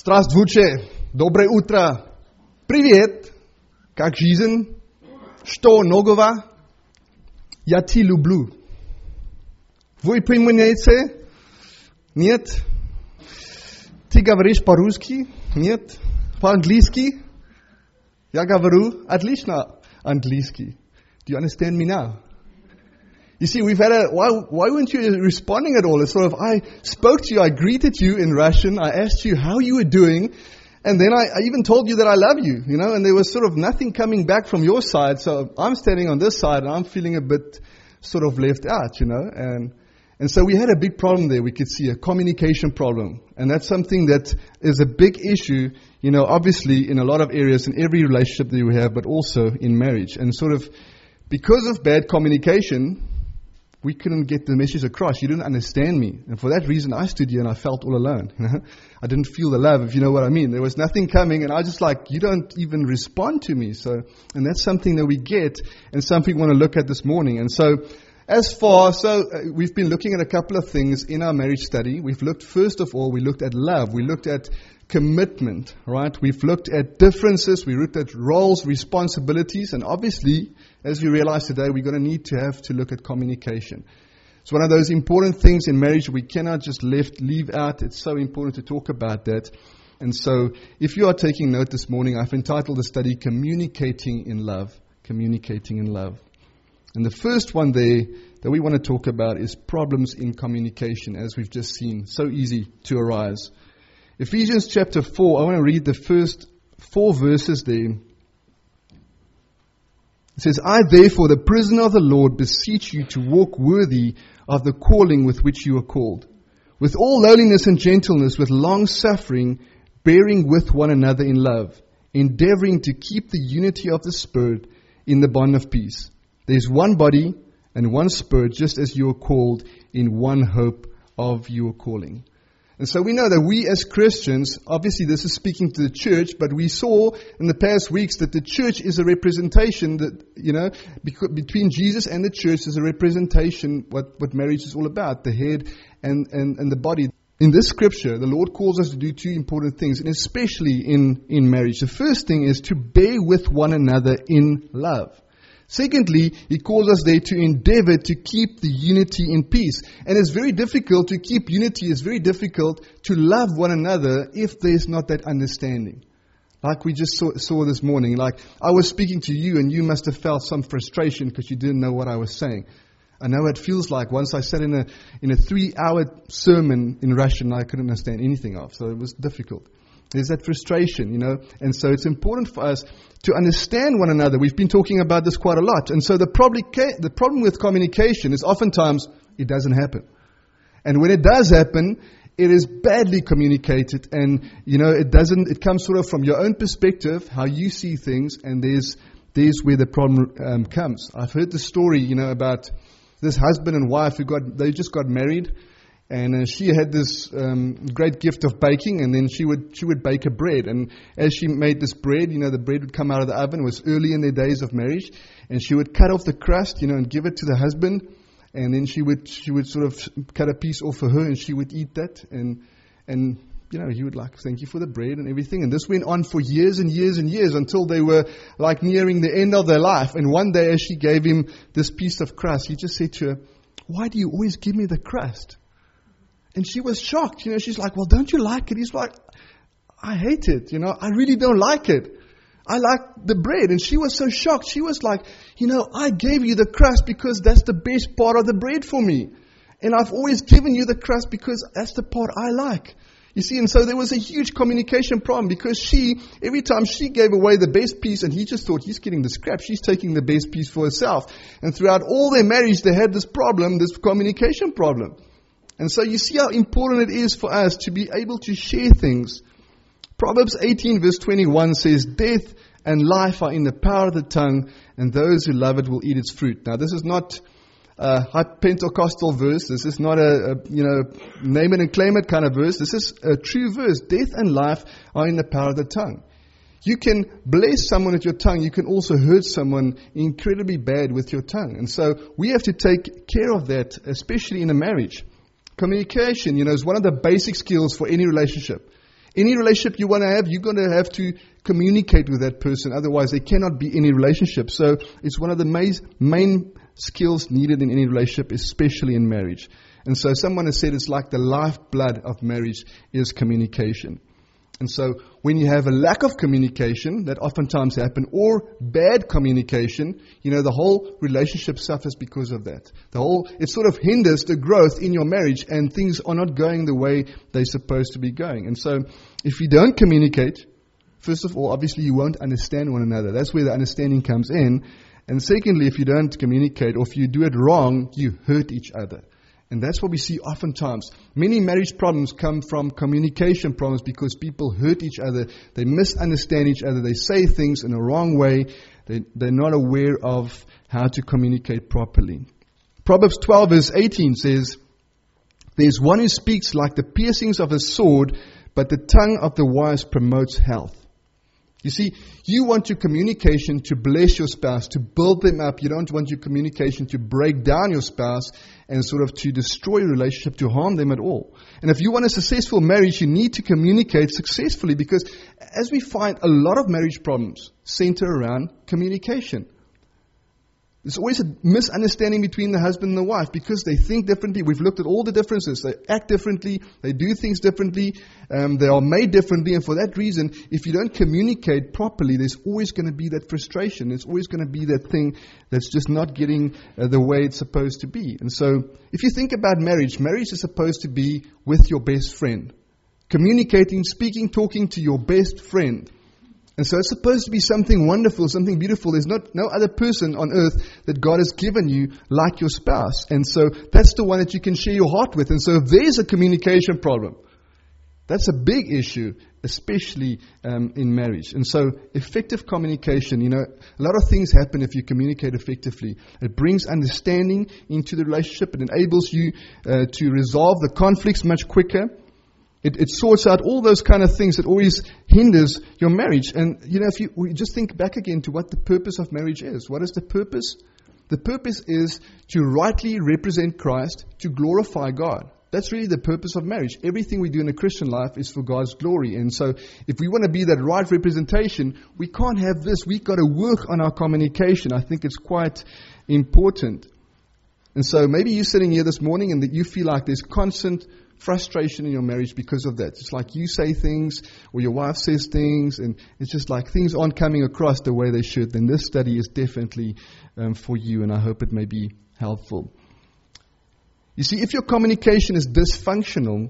Здравствуйте, доброе утро, привет, как жизнь, что нового, я тебя люблю. Вы понимаете? Нет? Ты говоришь по-русски? Нет? По-английски? Я говорю отлично английский. Do you understand me now? You see, we've had why weren't you responding at all? It's sort of, I spoke to you, I greeted you in Russian, I asked you how you were doing, and then I even told you that I love you, and there was sort of nothing coming back from your side, so I'm standing on this side, and I'm feeling a bit sort of left out, and so we had a big problem there, we could see, a communication problem, and that's something that is a big issue, obviously in a lot of areas, in every relationship that you have, but also in marriage, and sort of, because of bad communication, we couldn't get the message across. You didn't understand me. And for that reason, I stood here and I felt all alone. I didn't feel the love, if you know what I mean. There was nothing coming, and I was just like, you don't even respond to me. And that's something that we get, and something we want to look at this morning. And so, we've been looking at a couple of things in our marriage study. First of all, we looked at love. We looked at commitment, right? We've looked at differences. We looked at roles, responsibilities, and obviously, as we realize today, we're going to need to look at communication. It's one of those important things in marriage we cannot just leave out. It's so important to talk about that. And so, if you are taking note this morning, I've entitled the study, Communicating in Love. Communicating in Love. And the first one there that we want to talk about is problems in communication, as we've just seen. So easy to arise. Ephesians chapter 4, I want to read the first 4 verses there. It says, I therefore, the prisoner of the Lord, beseech you to walk worthy of the calling with which you are called, with all lowliness and gentleness, with long suffering, bearing with one another in love, endeavoring to keep the unity of the Spirit in the bond of peace. There is one body and one Spirit, just as you are called in one hope of your calling. And so we know that we as Christians, obviously this is speaking to the church, but we saw in the past weeks that the church is a representation that, between Jesus and the church is a representation what marriage is all about, the head and the body. In this scripture, the Lord calls us to do 2 important things, and especially in marriage. The first thing is to bear with one another in love. Secondly, He calls us there to endeavor to keep the unity in peace. And it's very difficult to keep unity. It's very difficult to love one another if there's not that understanding. Like we just saw this morning. Like I was speaking to you and you must have felt some frustration because you didn't know what I was saying. I know what it feels like. Once I sat in a 3-hour sermon in Russian I couldn't understand anything of. So it was difficult. There's that frustration, and so it's important for us to understand one another. We've been talking about this quite a lot. And so the problem with communication is oftentimes it doesn't happen. And when it does happen, it is badly communicated. And, it comes sort of from your own perspective, how you see things, and there's where the problem comes. I've heard the story, about this husband and wife they just got married. And she had this great gift of baking, and then she would bake a bread. And as she made this bread, the bread would come out of the oven. It was early in their days of marriage, and she would cut off the crust, and give it to the husband. And then she would sort of cut a piece off for her, and she would eat that. And he would thank you for the bread and everything. And this went on for years and years and years until they were nearing the end of their life. And one day, as she gave him this piece of crust, he just said to her, "Why do you always give me the crust?" And she was shocked, she's like, "Well, don't you like it?" He's like, "I hate it, I really don't like it. I like the bread." And she was so shocked. She was like, "I gave you the crust because that's the best part of the bread for me. And I've always given you the crust because that's the part I like." You see, and so there was a huge communication problem because every time she gave away the best piece, and he just thought he's getting the scrap, she's taking the best piece for herself. And throughout all their marriage, they had this communication problem. And so you see how important it is for us to be able to share things. Proverbs 18 verse 21 says, "Death and life are in the power of the tongue, and those who love it will eat its fruit." Now this is not a Pentecostal verse. This is not a name it and claim it kind of verse. This is a true verse. Death and life are in the power of the tongue. You can bless someone with your tongue. You can also hurt someone incredibly bad with your tongue. And so we have to take care of that, especially in a marriage. Communication, is one of the basic skills for any relationship. Any relationship you want to have, you're going to have to communicate with that person. Otherwise, there cannot be any relationship. So it's one of the main skills needed in any relationship, especially in marriage. And so someone has said it's like the lifeblood of marriage is communication. And so when you have a lack of communication, that oftentimes happen, or bad communication, the whole relationship suffers because of that. It sort of hinders the growth in your marriage, and things are not going the way they're supposed to be going. And so if you don't communicate, first of all, obviously you won't understand one another. That's where the understanding comes in. And secondly, if you don't communicate, or if you do it wrong, you hurt each other. And that's what we see oftentimes. Many marriage problems come from communication problems because people hurt each other. They misunderstand each other. They say things in a wrong way. They're not aware of how to communicate properly. Proverbs 12 verse 18 says, "There's one who speaks like the piercings of a sword, but the tongue of the wise promotes health." You see, you want your communication to bless your spouse, to build them up. You don't want your communication to break down your spouse and sort of to destroy your relationship, to harm them at all. And if you want a successful marriage, you need to communicate successfully, because as we find, a lot of marriage problems center around communication. There's always a misunderstanding between the husband and the wife because they think differently. We've looked at all the differences. They act differently. They do things differently. They are made differently. And for that reason, if you don't communicate properly, there's always going to be that frustration. There's always going to be that thing that's just not getting the way it's supposed to be. And so if you think about marriage is supposed to be with your best friend. Communicating, speaking, talking to your best friend. And so it's supposed to be something wonderful, something beautiful. There's no other person on earth that God has given you like your spouse. And so that's the one that you can share your heart with. And so if there's a communication problem, that's a big issue, especially in marriage. And so effective communication, a lot of things happen if you communicate effectively. It brings understanding into the relationship. It enables you to resolve the conflicts much quicker. It sorts out all those kind of things that always hinders your marriage. And, if we just think back again to what the purpose of marriage is. What is the purpose? The purpose is to rightly represent Christ, to glorify God. That's really the purpose of marriage. Everything we do in the Christian life is for God's glory. And so if we want to be that right representation, we can't have this. We've got to work on our communication. I think it's quite important. And so maybe you're sitting here this morning and that you feel like there's constant frustration in your marriage because of that. It's like you say things or your wife says things and it's just like things aren't coming across the way they should. Then this study is definitely for you, and I hope it may be helpful. You see, if your communication is dysfunctional,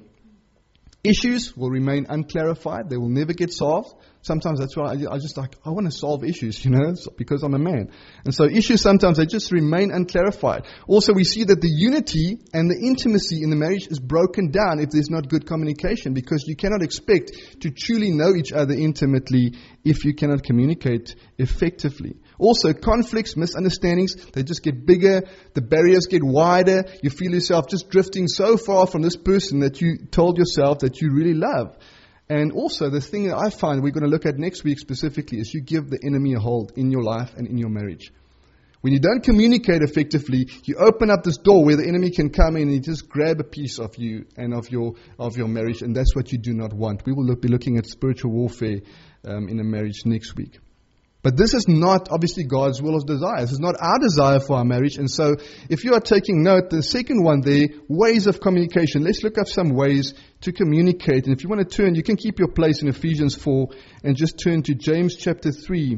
issues will remain unclarified. They will never get solved. Sometimes that's why I want to solve issues, because I'm a man. And so issues sometimes, they just remain unclarified. Also, we see that the unity and the intimacy in the marriage is broken down if there's not good communication, because you cannot expect to truly know each other intimately if you cannot communicate effectively. Also, conflicts, misunderstandings, they just get bigger. The barriers get wider. You feel yourself just drifting so far from this person that you told yourself that you really love. And also, the thing that I find we're going to look at next week specifically is you give the enemy a hold in your life and in your marriage. When you don't communicate effectively, you open up this door where the enemy can come in and he just grab a piece of you and of your marriage, and that's what you do not want. We will be looking at spiritual warfare in a marriage next week. But this is not obviously God's will or desire. This is not our desire for our marriage. And so if you are taking note, the second one there, ways of communication. Let's look up some ways to communicate. And if you want to turn, you can keep your place in Ephesians 4 and just turn to James chapter 3.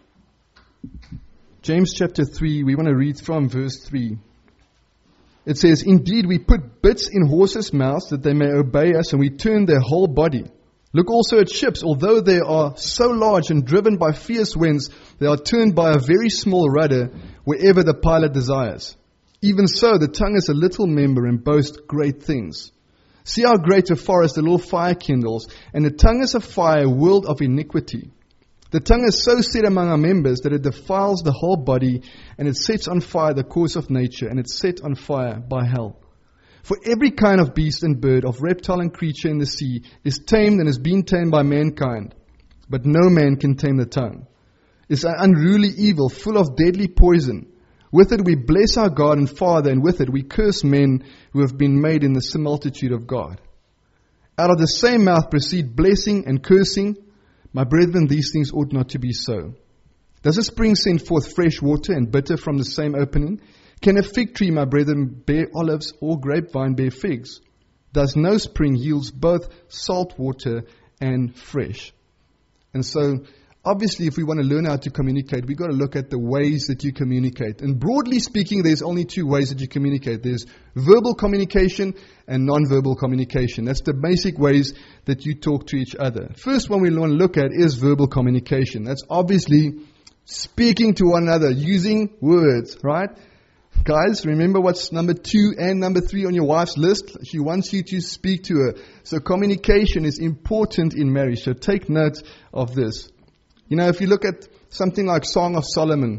James chapter 3, we want to read from verse 3. It says, "Indeed, we put bits in horses' mouths that they may obey us, and we turn their whole body. Look also at ships, although they are so large and driven by fierce winds, they are turned by a very small rudder wherever the pilot desires. Even so, the tongue is a little member and boasts great things. See how great a forest a little fire kindles, and the tongue is a fire, a world of iniquity. The tongue is so set among our members that it defiles the whole body, and it sets on fire the course of nature, and it's set on fire by hell. For every kind of beast and bird, of reptile and creature in the sea, is tamed and has been tamed by mankind. But no man can tame the tongue. It's an unruly evil, full of deadly poison. With it we bless our God and Father, and with it we curse men who have been made in the similitude of God." Out of the same mouth proceed blessing and cursing. My brethren, these things ought not to be so. Does a spring send forth fresh water and bitter from the same opening? Can a fig tree, my brethren, bear olives, or grapevine bear figs? Does no spring yields both salt water and fresh? And so, obviously, if we want to learn how to communicate, we've got to look at the ways that you communicate. And broadly speaking, there's only two ways that you communicate. There's verbal communication and non-verbal communication. That's the basic ways that you talk to each other. First one we want to look at is verbal communication. That's obviously speaking to one another, using words, right? Guys, remember what's number 2 and number 3 on your wife's list? She wants you to speak to her. So communication is important in marriage. So take note of this. You know, if you look at something like Song of Solomon,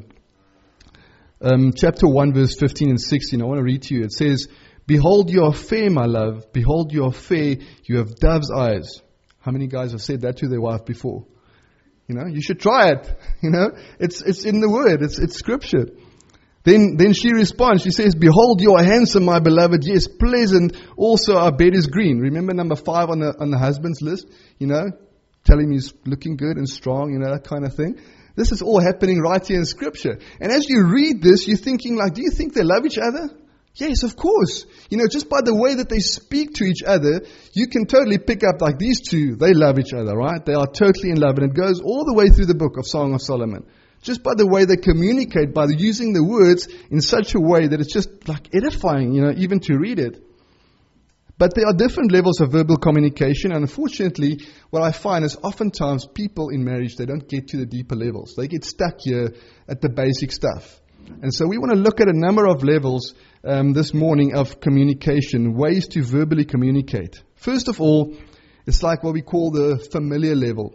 chapter 1, verse 15 and 16, I want to read to you. It says, "Behold, you are fair, my love. Behold, you are fair. You have dove's eyes." How many guys have said that to their wife before? You know, you should try it. You know, it's in the Word. It's Scripture. Then she responds. She says, "Behold, you are handsome, my beloved. Yes, pleasant. Also, our bed is green." Remember number 5 on the husband's list. You know, tell him he's looking good and strong. You know, that kind of thing. This is all happening right here in Scripture. And as you read this, you're thinking like, do you think they love each other? Yes, of course. You know, just by the way that they speak to each other, you can totally pick up like these two, they love each other, right? They are totally in love. And it goes all the way through the book of Song of Solomon. Just by the way they communicate, by using the words in such a way that it's just like edifying, you know, even to read it. But there are different levels of verbal communication. And unfortunately, what I find is oftentimes people in marriage, they don't get to the deeper levels. They get stuck here at the basic stuff. And so we want to look at a number of levels this morning of communication, ways to verbally communicate. First of all, it's like what we call the familiar level.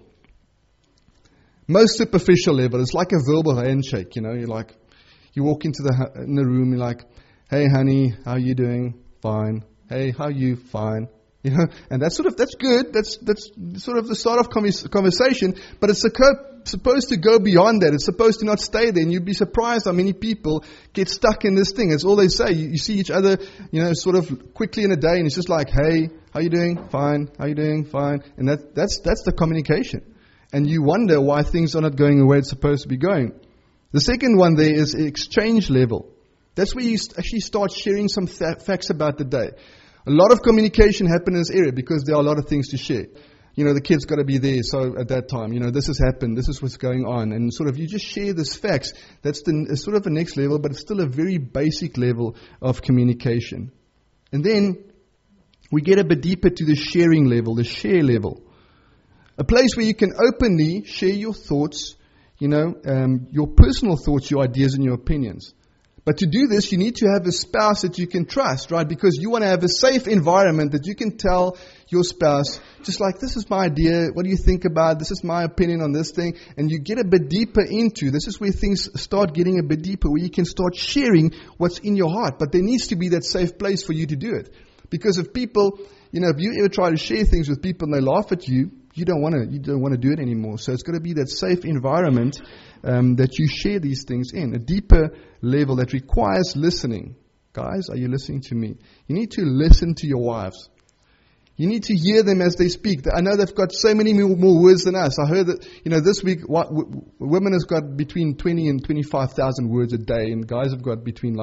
Most superficial level. It's like a verbal handshake, you know. You're like, you walk into the room, you're like, "Hey honey, how are you doing?" "Fine." "Hey, how are you?" "Fine." You know, and that's good. That's sort of the start of conversation, but it's supposed to go beyond that. It's supposed to not stay there, and you'd be surprised how many people get stuck in this thing. It's all they say. You see each other, you know, sort of quickly in a day, and it's just like, "Hey, how you doing?" "Fine." "How you doing?" "Fine." And that's the communication. And you wonder why things are not going the way it's supposed to be going. The second one there is exchange level. That's where you actually start sharing some facts about the day. A lot of communication happens in this area because there are a lot of things to share. You know, the kid's got to be there, so at that time, you know, this has happened, this is what's going on. And sort of you just share these facts. That's sort of the next level, but it's still a very basic level of communication. And then we get a bit deeper to the sharing level, the share level. A place where you can openly share your thoughts, you know, your personal thoughts, your ideas and your opinions. But to do this, you need to have a spouse that you can trust, right? Because you want to have a safe environment that you can tell your spouse, just like, "This is my idea, what do you think about it? This is my opinion on this thing." And you get a bit deeper into, this is where things start getting a bit deeper, where you can start sharing what's in your heart. But there needs to be that safe place for you to do it. Because if people, you know, if you ever try to share things with people and they laugh at you, you don't want to do it anymore. So it's got to be that safe environment that you share these things in. A deeper level that requires listening. Guys, are you listening to me? You need to listen to your wives. You need to hear them as they speak. I know they've got so many more words than us. I heard that, you know, this week women have got between 20 and 25,000 words a day, and guys have got between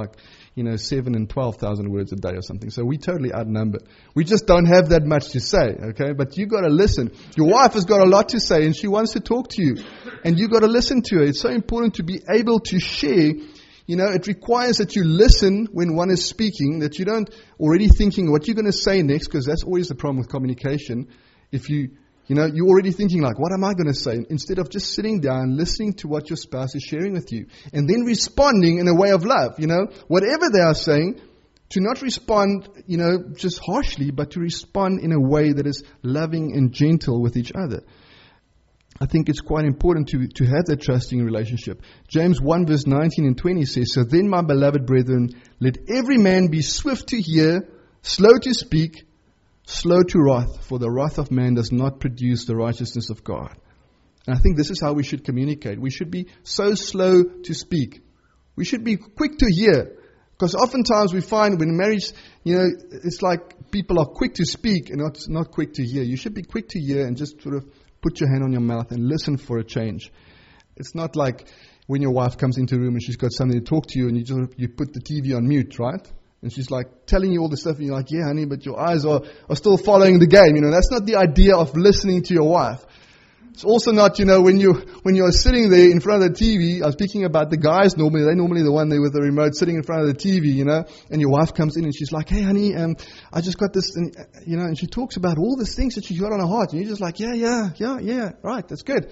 7 and 12,000 words a day or something. So we totally outnumber. We just don't have that much to say, okay? But you got to listen. Your wife has got a lot to say, and she wants to talk to you, and you got to listen to her. It's so important to be able to share. You know, it requires that you listen when one is speaking, that you don't already thinking what you're going to say next, because that's always the problem with communication. If you're already thinking like, what am I going to say? Instead of just sitting down, listening to what your spouse is sharing with you, and then responding in a way of love, you know, whatever they are saying, to not respond, you know, just harshly, but to respond in a way that is loving and gentle with each other. I think it's quite important to have that trusting relationship. James 1 verse 19 and 20 says, "So then, my beloved brethren, let every man be swift to hear, slow to speak, slow to wrath, for the wrath of man does not produce the righteousness of God." And I think this is how we should communicate. We should be so slow to speak. We should be quick to hear, Because oftentimes we find when marriage, it's like people are quick to speak and not quick to hear. You should be quick to hear and just sort of put your hand on your mouth and listen for a change. It's not like when your wife comes into the room and she's got something to talk to you and you put the TV on mute, right? And she's like telling you all this stuff and you're like, yeah, honey, but your eyes are still following the game. That's not the idea of listening to your wife. It's also not, when you're sitting there in front of the TV, I was speaking about the guys normally, they're normally the one there with the remote sitting in front of the TV, and your wife comes in and she's like, hey honey, I just got this, and she talks about all these things that she's got on her heart, and you're just like, yeah, right, that's good.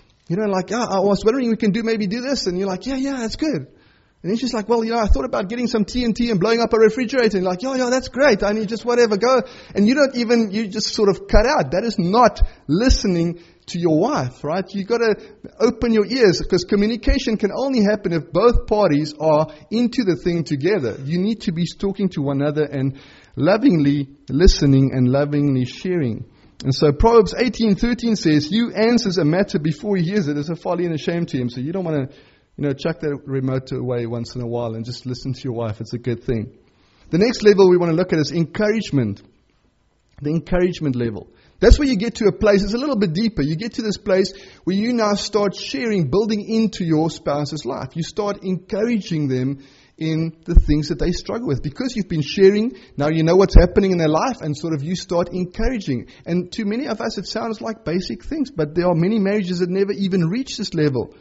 I was wondering we can maybe do this, and you're like, yeah, that's good. And then she's like, well, I thought about getting some TNT and blowing up a refrigerator. And you're like, yeah, that's great. I need just whatever, go. And you just sort of cut out. That is not listening to your wife, right? You got to open your ears, because communication can only happen if both parties are into the thing together. You need to be talking to one another and lovingly listening and lovingly sharing. And so Proverbs 18:13 says, "Who answers a matter before he hears it is a folly and a shame to him." So you don't want to chuck that remote away once in a while and just listen to your wife. It's a good thing. The next level we want to look at is encouragement. The encouragement level. That's where you get to a place, it's a little bit deeper. You get to this place where you now start sharing, building into your spouse's life. You start encouraging them in the things that they struggle with. Because you've been sharing, now you know what's happening in their life, and sort of you start encouraging. And to many of us it sounds like basic things, but there are many marriages that never even reach this level.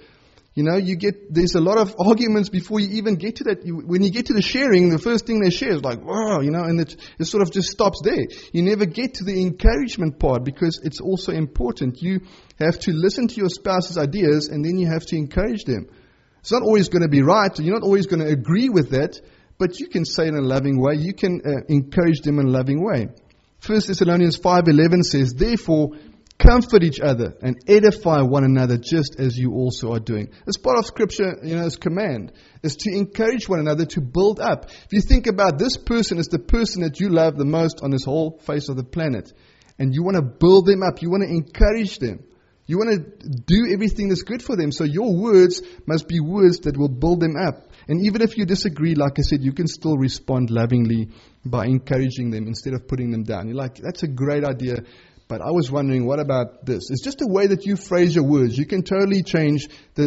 There's a lot of arguments before you even get to that. When you get to the sharing, the first thing they share is like, wow, and it sort of just stops there. You never get to the encouragement part, because it's also important. You have to listen to your spouse's ideas, and then you have to encourage them. It's not always going to be right. You're not always going to agree with that, but you can say it in a loving way. You can encourage them in a loving way. 1 Thessalonians 5:11 says, "Therefore, comfort each other and edify one another, just as you also are doing." As part of Scripture, as command, is to encourage one another, to build up. If you think about this person as the person that you love the most on this whole face of the planet, and you want to build them up, you want to encourage them, you want to do everything that's good for them. So your words must be words that will build them up. And even if you disagree, like I said, you can still respond lovingly by encouraging them instead of putting them down. You're like, that's a great idea, but I was wondering, what about this? It's just a way that you phrase your words. You can totally change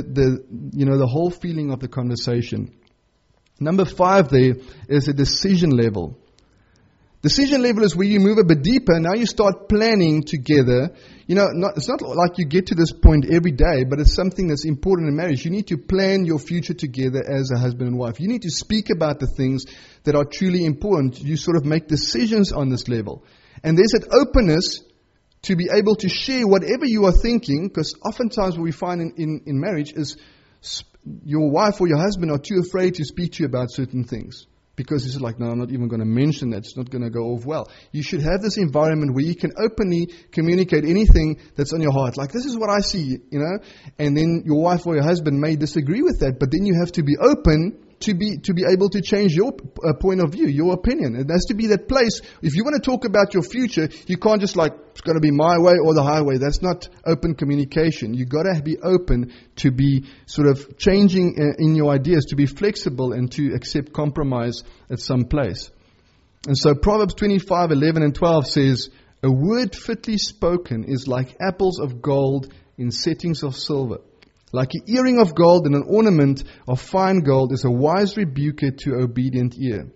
the whole feeling of the conversation. Number 5 there is a decision level. Decision level is where you move a bit deeper. Now you start planning together. It's not like you get to this point every day, but it's something that's important in marriage. You need to plan your future together as a husband and wife. You need to speak about the things that are truly important. You sort of make decisions on this level. And there's an openness to be able to share whatever you are thinking, because oftentimes what we find in marriage is your wife or your husband are too afraid to speak to you about certain things. Because it's like, no, I'm not even going to mention that. It's not going to go off well. You should have this environment where you can openly communicate anything that's on your heart. Like, this is what I see, And then your wife or your husband may disagree with that, but then you have to be open to be able to change your point of view, your opinion. It has to be that place. If you want to talk about your future, you can't just like, it's going to be my way or the highway. That's not open communication. You got to be open to be sort of changing in your ideas, to be flexible and to accept compromise at some place. And so Proverbs 25:11 and 12 says, "A word fitly spoken is like apples of gold in settings of silver. Like an earring of gold and an ornament of fine gold is a wise rebuker to obedient ear."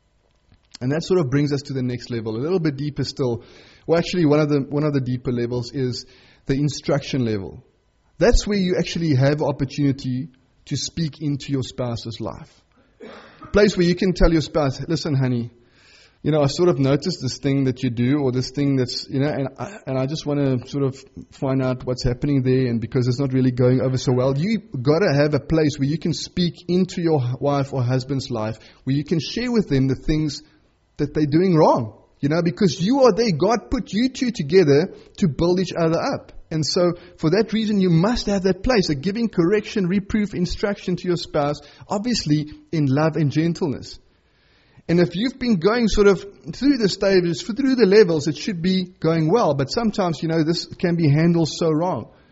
And that sort of brings us to the next level, a little bit deeper still. Well, actually, one of the deeper levels is the instruction level. That's where you actually have opportunity to speak into your spouse's life. A place where you can tell your spouse, "Listen, honey, I sort of noticed this thing that you do, or this thing that's, and I just want to sort of find out what's happening there, and because it's not really going over so well." You got to have a place where you can speak into your wife or husband's life, where you can share with them the things that they're doing wrong, because you are there. God put you two together to build each other up. And so for that reason, you must have that place, of giving correction, reproof, instruction to your spouse, obviously in love and gentleness. And if you've been going sort of through the stages, through the levels, it should be going well. But sometimes, this can be handled so wrong.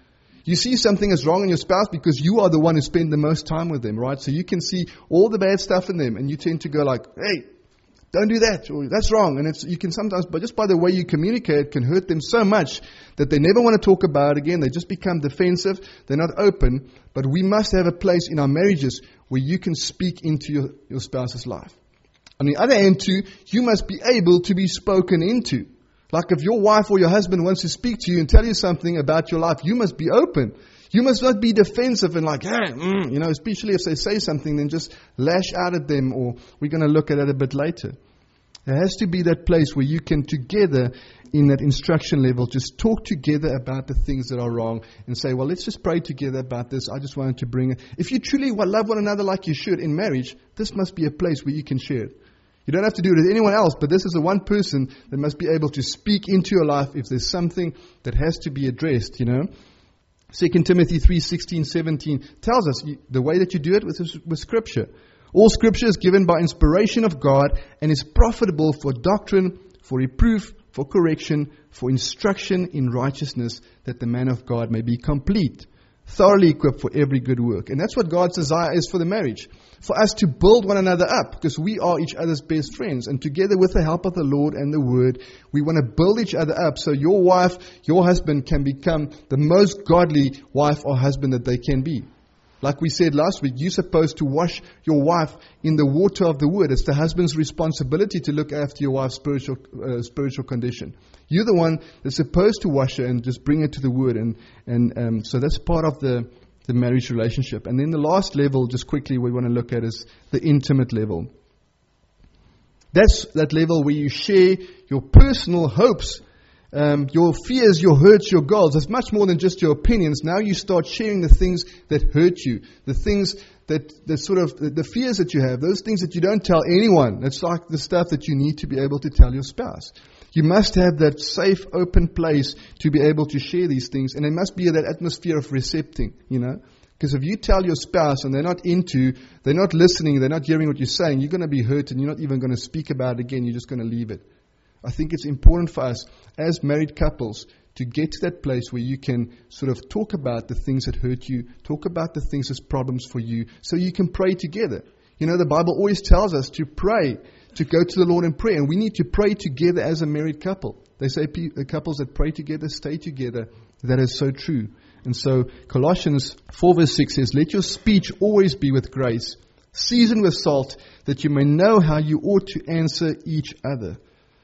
You see something is wrong in your spouse because you are the one who spent the most time with them, right? So you can see all the bad stuff in them, and you tend to go like, hey, don't do that, or that's wrong. And you can sometimes, but just by the way you communicate, can hurt them so much that they never want to talk about it again. They just become defensive. They're not open. But we must have a place in our marriages where you can speak into your spouse's life. On the other hand, too, you must be able to be spoken into. Like if your wife or your husband wants to speak to you and tell you something about your life, you must be open. You must not be defensive and like, especially if they say something, then just lash out at them, or we're going to look at it a bit later. There has to be that place where you can together, in that instruction level, just talk together about the things that are wrong and say, well, let's just pray together about this. I just wanted to bring it. If you truly love one another like you should in marriage, this must be a place where you can share it. You don't have to do it with anyone else, but this is the one person that must be able to speak into your life if there's something that has to be addressed, 2 Timothy 3:16-17 tells us the way that you do it with Scripture. All Scripture is given by inspiration of God and is profitable for doctrine, for reproof, for correction, for instruction in righteousness, that the man of God may be complete, thoroughly equipped for every good work. And that's what God's desire is for the marriage. For us to build one another up, because we are each other's best friends. And together with the help of the Lord and the Word, we want to build each other up so your wife, your husband can become the most godly wife or husband that they can be. Like we said last week, you're supposed to wash your wife in the water of the Word. It's the husband's responsibility to look after your wife's spiritual condition. You're the one that's supposed to wash her and just bring her to the Word. And so that's part of the marriage relationship. And then the last level, just quickly, we want to look at is the intimate level. That's that level where you share your personal hopes, your fears, your hurts, your goals. It's much more than just your opinions. Now you start sharing the things that hurt you, the things that the fears that you have, those things that you don't tell anyone. It's like the stuff that you need to be able to tell your spouse. You must have that safe, open place to be able to share these things. And there must be that atmosphere of recepting, Because if you tell your spouse and they're not listening, they're not hearing what you're saying, you're going to be hurt and you're not even going to speak about it again. You're just going to leave it. I think it's important for us as married couples to get to that place where you can sort of talk about the things that hurt you, talk about the things that's problems for you, so you can pray together. The Bible always tells us to pray, to go to the Lord in prayer, and we need to pray together as a married couple. They say couples that pray together stay together. That is so true. And so Colossians 4 verse 6 says, let your speech always be with grace, seasoned with salt, that you may know how you ought to answer each other.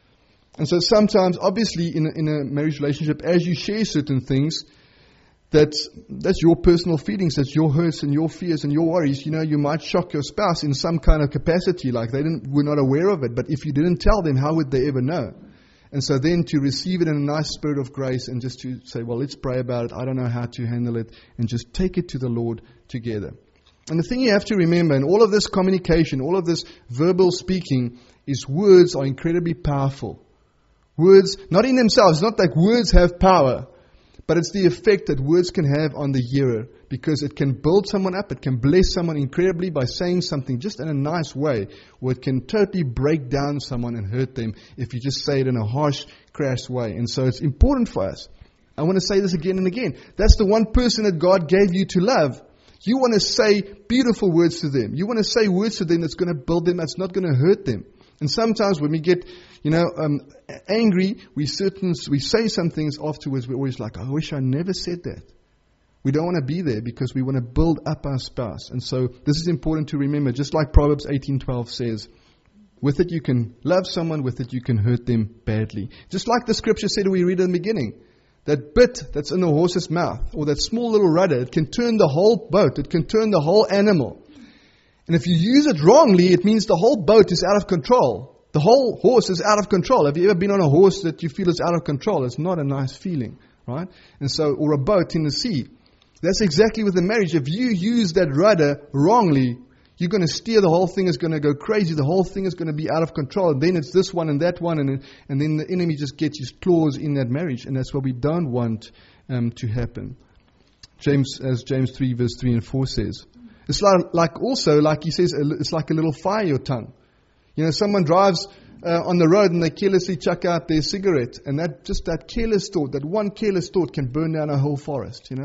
And so sometimes, obviously, in a marriage relationship, as you share certain things, that's your personal feelings, that's your hurts and your fears and your worries. You might shock your spouse in some kind of capacity, like were not aware of it. But if you didn't tell them, how would they ever know? And so then to receive it in a nice spirit of grace and just to say, well, let's pray about it. I don't know how to handle it. And just take it to the Lord together. And the thing you have to remember in all of this communication, all of this verbal speaking, is words are incredibly powerful. Words, not in themselves, not like words have power, but it's the effect that words can have on the hearer, because it can build someone up, it can bless someone incredibly by saying something just in a nice way, or it can totally break down someone and hurt them if you just say it in a harsh, crass way. And so it's important for us. I want to say this again and again. That's the one person that God gave you to love. You want to say beautiful words to them. You want to say words to them that's going to build them, that's not going to hurt them. And sometimes when we get, angry, we say some things afterwards. We're always like, I wish I never said that. We don't want to be there because we want to build up our spouse. And so this is important to remember. Just like Proverbs 18:12 says, with it you can love someone, with it you can hurt them badly. Just like the scripture said we read in the beginning. That bit that's in the horse's mouth, or that small little rudder, it can turn the whole boat. It can turn the whole animal. And if you use it wrongly, it means the whole boat is out of control. The whole horse is out of control. Have you ever been on a horse that you feel is out of control? It's not a nice feeling, right? And so, or a boat in the sea. That's exactly with the marriage. If you use that rudder wrongly, you're going to steer, the whole thing is going to go crazy. The whole thing is going to be out of control. And then it's this one and that one. And then the enemy just gets his claws in that marriage. And that's what we don't want to happen. James 3 verse 3 and 4 says. It's like he says, it's like a little fire, your tongue. Someone drives on the road and they carelessly chuck out their cigarette. And that careless thought, that one careless thought can burn down a whole forest, And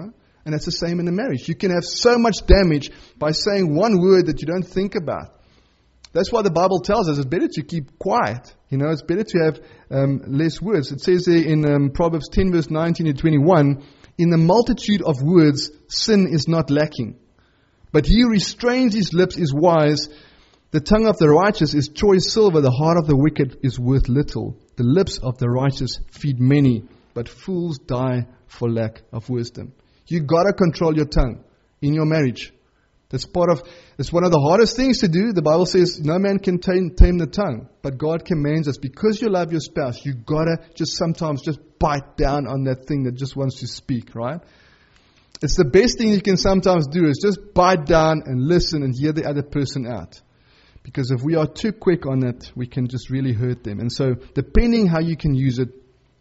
And it's the same in a marriage. You can have so much damage by saying one word that you don't think about. That's why the Bible tells us it's better to keep quiet. It's better to have less words. It says there in Proverbs 10 verse 19 to 21, in the multitude of words, sin is not lacking. But he who restrains his lips is wise. The tongue of the righteous is choice silver. The heart of the wicked is worth little. The lips of the righteous feed many, but fools die for lack of wisdom. You gotta control your tongue in your marriage. It's one of the hardest things to do. The Bible says no man can tame the tongue, but God commands us, because you love your spouse, you gotta sometimes bite down on that thing that just wants to speak, right? It's the best thing you can sometimes do, is just bite down and listen and hear the other person out. Because if we are too quick on it, we can just really hurt them. And so, depending how you can use it,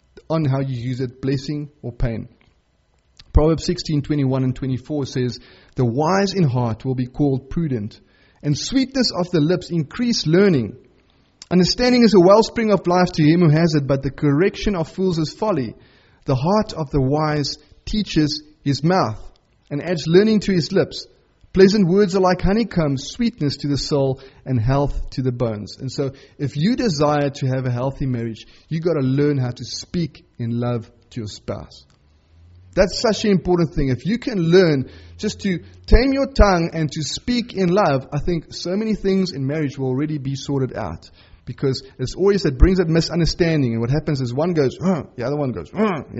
blessing or pain. Proverbs 16:21 and 24 says, the wise in heart will be called prudent, and sweetness of the lips increase learning. Understanding is a wellspring of life to him who has it, but the correction of fools is folly. The heart of the wise teaches his mouth, and adds learning to his lips. Pleasant words are like honeycomb, sweetness to the soul, and health to the bones. And so, if you desire to have a healthy marriage, you got to learn how to speak in love to your spouse. That's such an important thing. If you can learn just to tame your tongue and to speak in love, I think so many things in marriage will already be sorted out. Because it's always, it brings that misunderstanding. And what happens is one goes, the other one goes,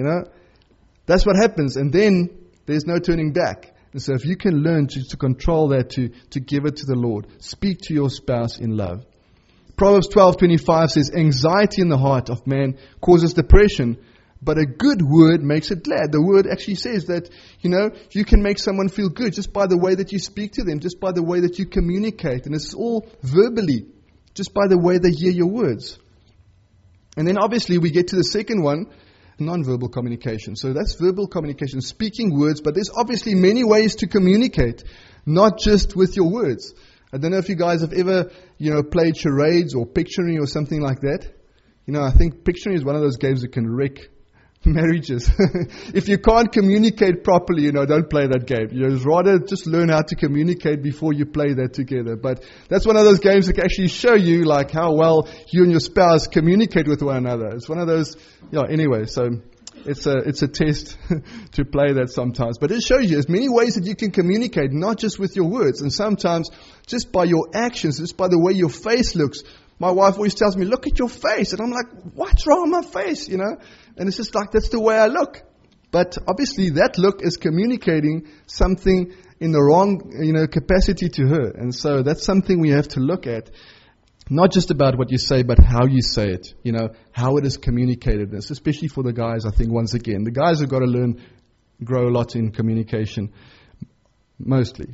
That's what happens. And then there's no turning back. And so if you can learn to control that, to give it to the Lord, speak to your spouse in love. Proverbs 12:25 says, anxiety in the heart of man causes depression, but a good word makes it glad. The word actually says that, you can make someone feel good just by the way that you speak to them, just by the way that you communicate. And it's all verbally, just by the way they hear your words. And then obviously we get to the second one, non-verbal communication. So that's verbal communication, speaking words, but there's obviously many ways to communicate, not just with your words. I don't know if you guys have ever, played charades or Pictionary or something like that. I think Pictionary is one of those games that can wreck marriages. If you can't communicate properly, don't play that game. Rather just learn how to communicate before you play that together. But that's one of those games that can actually show you like how well you and your spouse communicate with one another. It's one of those, anyway, so it's a test to play that sometimes. But it shows you there's many ways that you can communicate, not just with your words. And sometimes just by your actions, just by the way your face looks. My wife always tells me, look at your face. And I'm like, what's wrong with my face, And it's just like, that's the way I look. But obviously that look is communicating something in the wrong, capacity to her. And so that's something we have to look at. Not just about what you say, but how you say it. How it is communicated. And especially for the guys, I think, once again. The guys have got to grow a lot in communication. Mostly.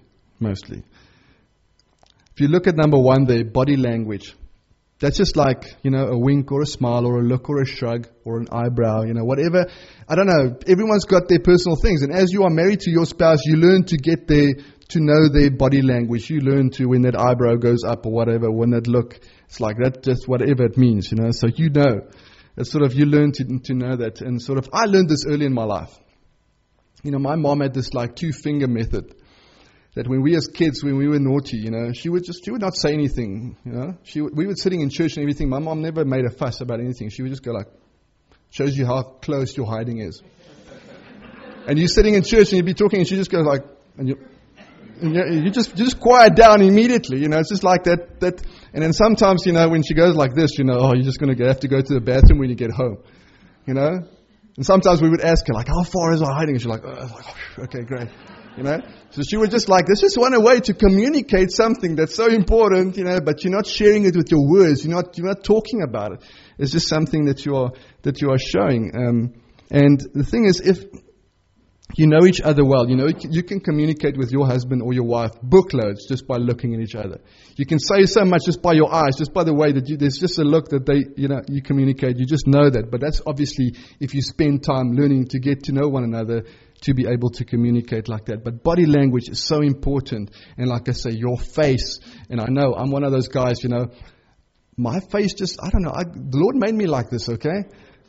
If you look at number 1 there, body language. That's just like, a wink or a smile or a look or a shrug or an eyebrow, whatever. I don't know. Everyone's got their personal things. And as you are married to your spouse, you learn to get to know their body language. You learn to, when that eyebrow goes up or whatever, when that look, it's like that, just whatever it means, So it's sort of, you learn to know that. And sort of, I learned this early in my life. My mom had this like 2-finger method. That when we as kids, when we were naughty, she would not say anything, we were sitting in church and everything. My mom never made a fuss about anything. She would just go like, shows you how close your hiding is. And you're sitting in church and you'd be talking and she just goes like, and you just quiet down immediately, it's just like that. And then sometimes, when she goes like this, you're just going to have to go to the bathroom when you get home, And sometimes we would ask her like, how far is our hiding? And she's like, okay, great. So she was just like, this is one way to communicate something that's so important, but you're not sharing it with your words. You're not talking about it. It's just something that you are showing. And the thing is, if you know each other well, you can communicate with your husband or your wife bookloads just by looking at each other. You can say so much just by your eyes, just by the way that there's just a look that you communicate. You just know that. But that's obviously if you spend time learning to get to know one another, to be able to communicate like that. But body language is so important. And like I say, your face. And I know I'm one of those guys, my face just, I don't know. The Lord made me like this, okay?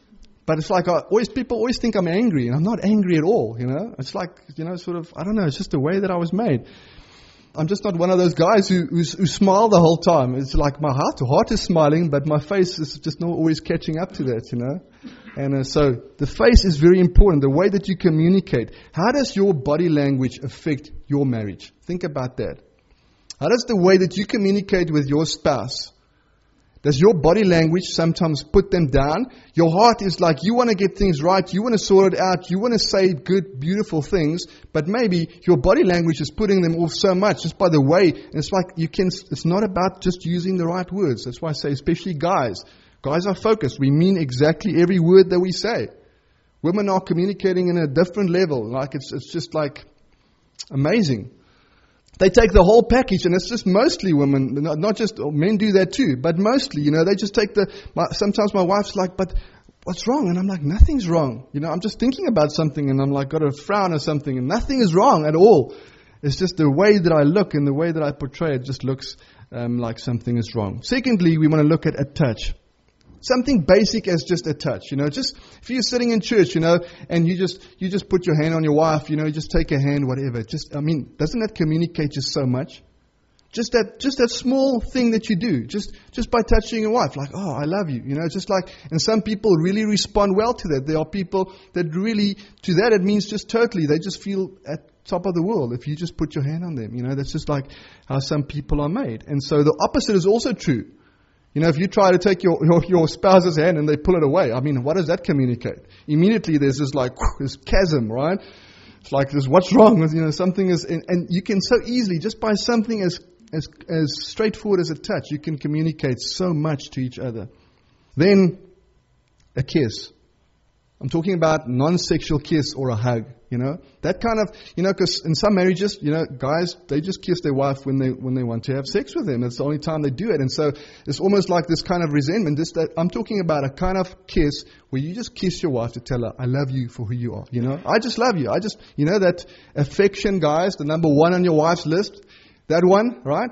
But it's like people always think I'm angry, and I'm not angry at all, you know. It's like, you know, sort of, I don't know, it's just the way that I was made. I'm just not one of those guys who smile the whole time. It's like my heart is smiling, but my face is just not always catching up to that, you know. And so the face is very important, the way that you communicate. How does your body language affect your marriage? Think about that. How does the way that you communicate with your spouse, does your body language sometimes put them down? Your heart is like, you want to get things right, you want to sort it out, you want to say good, beautiful things, but maybe your body language is putting them off so much just by the way. And it's like it's not about just using the right words. That's why I say, especially guys. Guys are focused. We mean exactly every word that we say. Women are communicating in a different level. Like it's just like amazing. They take the whole package, and it's just mostly women, not just men do that too, but mostly, you know, they just take sometimes my wife's like, but what's wrong? And I'm like, nothing's wrong. You know, I'm just thinking about something, and I'm like, got a frown or something, and nothing is wrong at all. It's just the way that I look and the way that I portray it just looks like something is wrong. Secondly, we want to look at a touch. Something basic as just a touch, you know, just if you're sitting in church, you know, and you just put your hand on your wife, you know, you just take a hand, whatever. Doesn't that communicate just so much? Just that small thing that you do, just by touching your wife, like, oh, I love you, you know, just like, and some people really respond well to that. There are people that really, to that it means just totally, they just feel at top of the world if you just put your hand on them, you know, that's just like how some people are made. And so the opposite is also true. You know, if you try to take your spouse's hand and they pull it away, I mean, what does that communicate? Immediately there's this like, this chasm, right? It's like this, what's wrong with, you know, something is, and you can so easily, just by something as straightforward as a touch, you can communicate so much to each other. Then, a kiss. I'm talking about non-sexual kiss or a hug, you know. That kind of, you know, because in some marriages, you know, guys, they just kiss their wife when they want to have sex with them. It's the only time they do it. And so it's almost like this kind of resentment. I'm talking about a kind of kiss where you just kiss your wife to tell her, I love you for who you are, you know. I just love you. You know, that affection, guys, the number one on your wife's list, that one, right?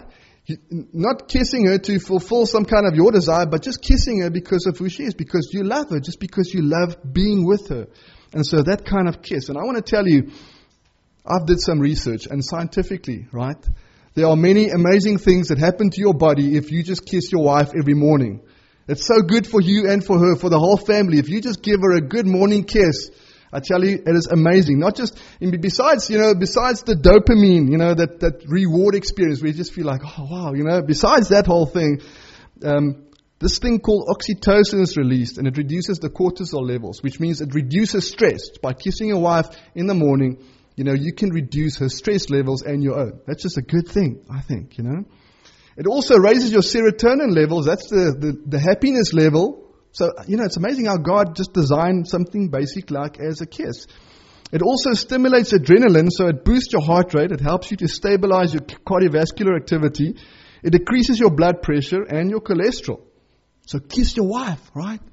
Not kissing her to fulfill some kind of your desire, but just kissing her because of who she is, because you love her, just because you love being with her. And so that kind of kiss. And I want to tell you, I've did some research, and scientifically, right, there are many amazing things that happen to your body if you just kiss your wife every morning. It's so good for you and for her, for the whole family. If you just give her a good morning kiss, I tell you, it is amazing. Not just, besides the dopamine, you know, that reward experience where you just feel like, oh wow, you know, besides that whole thing, this thing called oxytocin is released, and it reduces the cortisol levels, which means it reduces stress. By kissing your wife in the morning, you know, you can reduce her stress levels and your own. That's just a good thing, I think, you know. It also raises your serotonin levels. That's the happiness level. So, you know, it's amazing how God just designed something basic like as a kiss. It also stimulates adrenaline, so it boosts your heart rate. It helps you to stabilize your cardiovascular activity. It decreases your blood pressure and your cholesterol. So kiss your wife, right?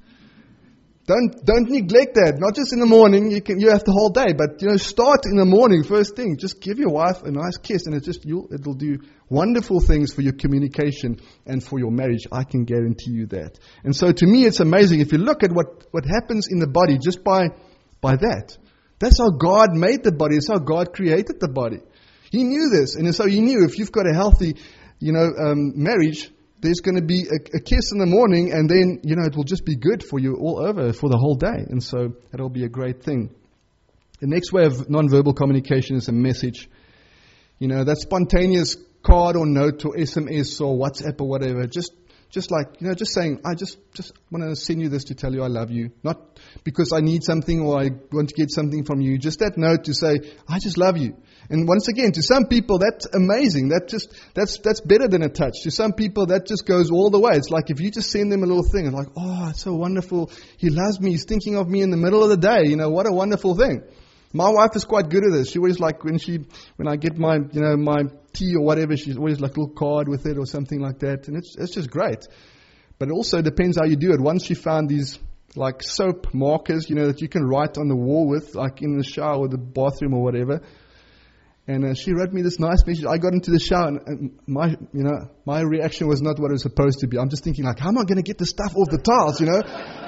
Don't neglect that. Not just in the morning, you have the whole day, but, you know, start in the morning, first thing. Just give your wife a nice kiss, and it'll do wonderful things for your communication and for your marriage. I can guarantee you that. And so to me, it's amazing. If you look at what happens in the body just by that. That's how God made the body. It's how God created the body. He knew this. And so He knew if you've got a healthy, you know, marriage, there's going to be a kiss in the morning, and then, you know, it will just be good for you all over for the whole day. And so it'll be a great thing. The next way of nonverbal communication is a message. You know, that spontaneous card or note or SMS or WhatsApp or whatever. Just like, you know, just saying, I just want to send you this to tell you I love you. Not because I need something or I want to get something from you. Just that note to say, I just love you. And once again, to some people, that's amazing. That's better than a touch. To some people, that just goes all the way. It's like if you just send them a little thing, it's like, oh, it's so wonderful. He loves me. He's thinking of me in the middle of the day. You know, what a wonderful thing. My wife is quite good at this. She always like when I get my, you know, my tea or whatever, she's always like a little card with it or something like that. And it's just great. But it also depends how you do it. Once she found these like soap markers, you know, that you can write on the wall with, like in the shower or the bathroom or whatever. And she wrote me this nice message. I got into the shower and my reaction was not what it was supposed to be. I'm just thinking like, how am I going to get the stuff off the tiles, you know?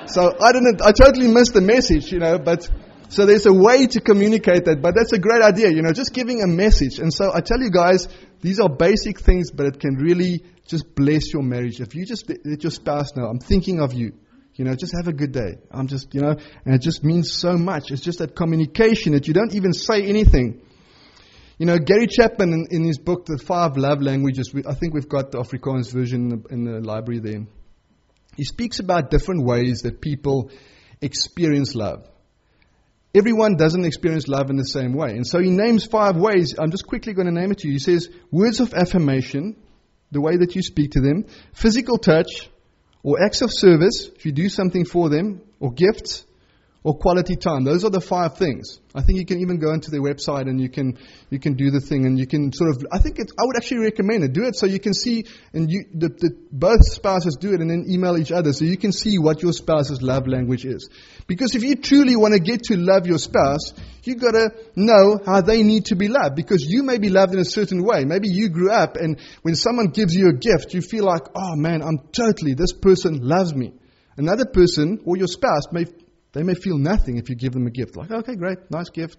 So I totally missed the message, but so there's a way to communicate that, but that's a great idea, just giving a message. And so I tell you guys, these are basic things, but it can really just bless your marriage. If you just let your spouse know, I'm thinking of you, just have a good day. I'm just, and it just means so much. It's just that communication that you don't even say anything. Gary Chapman in his book, The 5 Love Languages, I think we've got the Afrikaans version in the library there. He speaks about different ways that people experience love. Everyone doesn't experience love in the same way. And so he names 5 ways. I'm just quickly going to name it to you. He says, words of affirmation, the way that you speak to them, physical touch, or acts of service, if you do something for them, or gifts, or quality time. Those are the 5 things. I think you can even go into their website and you can do the thing, and you can sort of, I would actually recommend it. Do it so you can see, and both spouses do it and then email each other so you can see what your spouse's love language is. Because if you truly want to get to love your spouse, you got to know how they need to be loved, because you may be loved in a certain way. Maybe you grew up and when someone gives you a gift, you feel like, oh man, this person loves me. Another person or your spouse they may feel nothing if you give them a gift. Like, okay, great, nice gift,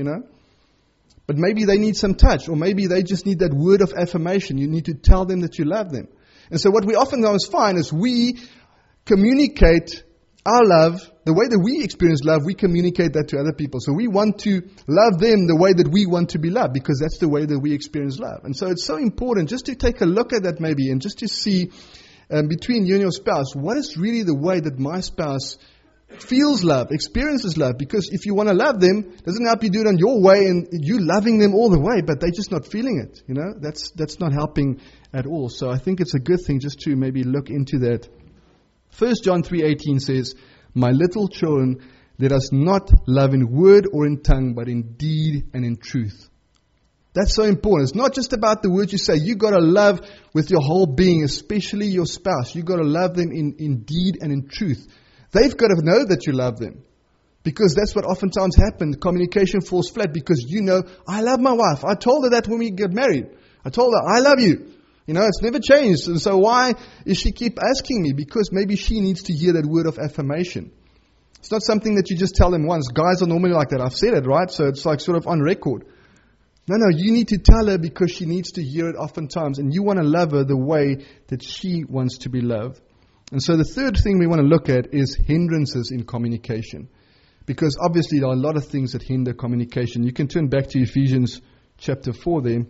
But maybe they need some touch, or maybe they just need that word of affirmation. You need to tell them that you love them. And so what we oftentimes find is we communicate our love, the way that we experience love, we communicate that to other people. So we want to love them the way that we want to be loved, because that's the way that we experience love. And so it's so important just to take a look at that maybe, and just to see between you and your spouse, what is really the way that my spouse feels love, experiences love. Because if you want to love them, it doesn't help you do it on your way and you loving them all the way, but they're just not feeling it. That's not helping at all. So I think it's a good thing just to maybe look into that. 1 John 3:18 says, my little children, let us not love in word or in tongue, but in deed and in truth. That's so important. It's not just about the words you say. You got to love with your whole being, especially your spouse. You got to love them in deed and in truth. They've got to know that you love them, because that's what oftentimes happens. Communication falls flat because I love my wife. I told her that when we get married. I told her, I love you. It's never changed. And so why does she keep asking me? Because maybe she needs to hear that word of affirmation. It's not something that you just tell them once. Guys are normally like that. I've said it, right? So it's like sort of on record. No, you need to tell her because she needs to hear it oftentimes. And you want to love her the way that she wants to be loved. And so the third thing we want to look at is hindrances in communication. Because obviously there are a lot of things that hinder communication. You can turn back to Ephesians chapter 4 there.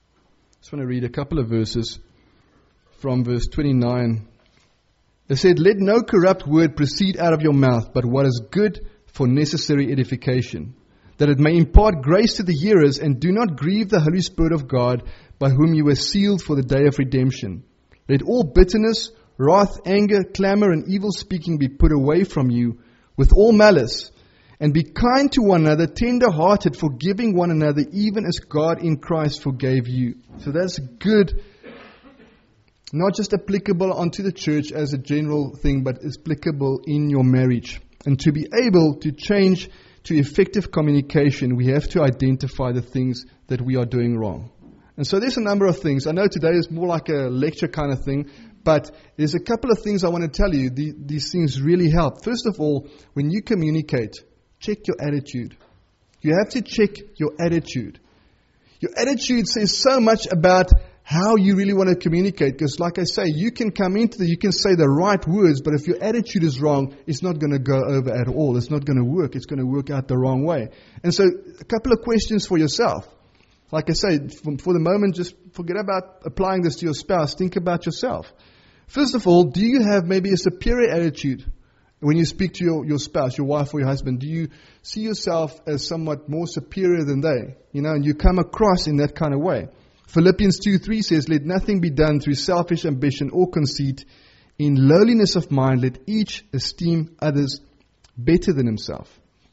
I just want to read a couple of verses from verse 29. It said, let no corrupt word proceed out of your mouth, but what is good for necessary edification, that it may impart grace to the hearers, and do not grieve the Holy Spirit of God, by whom you were sealed for the day of redemption. Let all bitterness, wrath, anger, clamor, and evil speaking be put away from you with all malice. And be kind to one another, tender-hearted, forgiving one another, even as God in Christ forgave you. So that's good. Not just applicable onto the church as a general thing, but it's applicable in your marriage. And to be able to change to effective communication, we have to identify the things that we are doing wrong. And so there's a number of things. I know today is more like a lecture kind of thing, but there's a couple of things I want to tell you. These things really help. First of all, when you communicate, check your attitude. You have to check your attitude. Your attitude says so much about how you really want to communicate. Because like I say, you can come into you can say the right words, but if your attitude is wrong, it's not going to go over at all. It's not going to work. It's going to work out the wrong way. And so a couple of questions for yourself. Like I say, for the moment, just forget about applying this to your spouse. Think about yourself. First of all, do you have maybe a superior attitude when you speak to your spouse, your wife or your husband? Do you see yourself as somewhat more superior than they? And you come across in that kind of way. Philippians 2:3 says, let nothing be done through selfish ambition or conceit. In lowliness of mind, let each esteem others better than himself.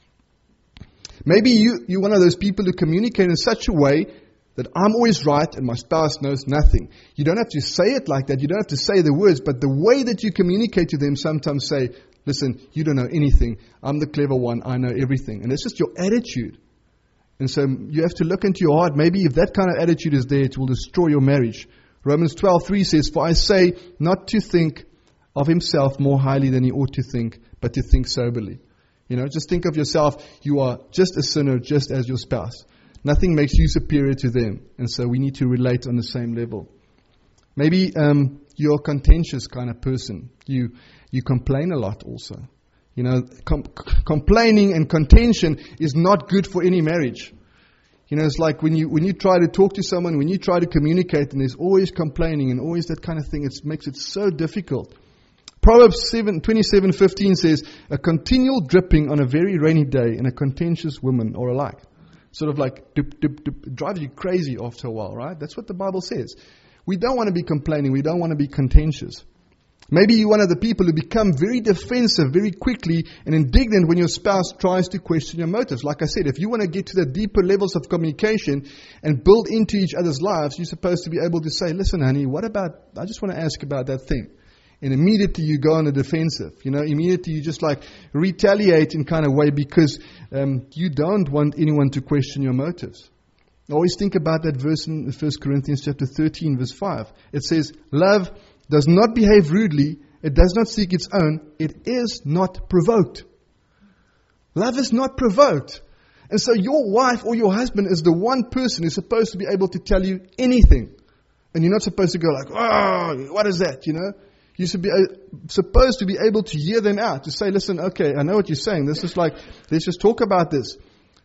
Maybe you're one of those people who communicate in such a way that I'm always right and my spouse knows nothing. You don't have to say it like that. You don't have to say the words, but the way that you communicate to them sometimes say, listen, you don't know anything. I'm the clever one. I know everything. And it's just your attitude. And so you have to look into your heart. Maybe if that kind of attitude is there, it will destroy your marriage. Romans 12:3 says, for I say not to think of himself more highly than he ought to think, but to think soberly. Just think of yourself. You are just a sinner, just as your spouse. Nothing makes you superior to them. And so we need to relate on the same level. Maybe you're a contentious kind of person. You complain a lot also. Complaining and contention is not good for any marriage. It's like when you try to talk to someone, when you try to communicate, and there's always complaining and always that kind of thing, it makes it so difficult. Proverbs 27:15 says, a continual dripping on a very rainy day and a contentious woman are alike. Sort of like dip, dip, dip. It drives you crazy after a while, right? That's what the Bible says. We don't want to be complaining. We don't want to be contentious. Maybe you're one of the people who become very defensive very quickly and indignant when your spouse tries to question your motives. Like I said, if you want to get to the deeper levels of communication and build into each other's lives, you're supposed to be able to say, listen, honey, I just want to ask about that thing. And immediately you go on the defensive. Immediately you just retaliate in kind of way because you don't want anyone to question your motives. I always think about that verse in 1 Corinthians chapter 13, verse 5. It says, love does not behave rudely. It does not seek its own. It is not provoked. Love is not provoked. And so your wife or your husband is the one person who's supposed to be able to tell you anything. And you're not supposed to go like, oh, what is that, You should be supposed to be able to hear them out, to say, listen, okay, I know what you're saying. This is like, let's just talk about this.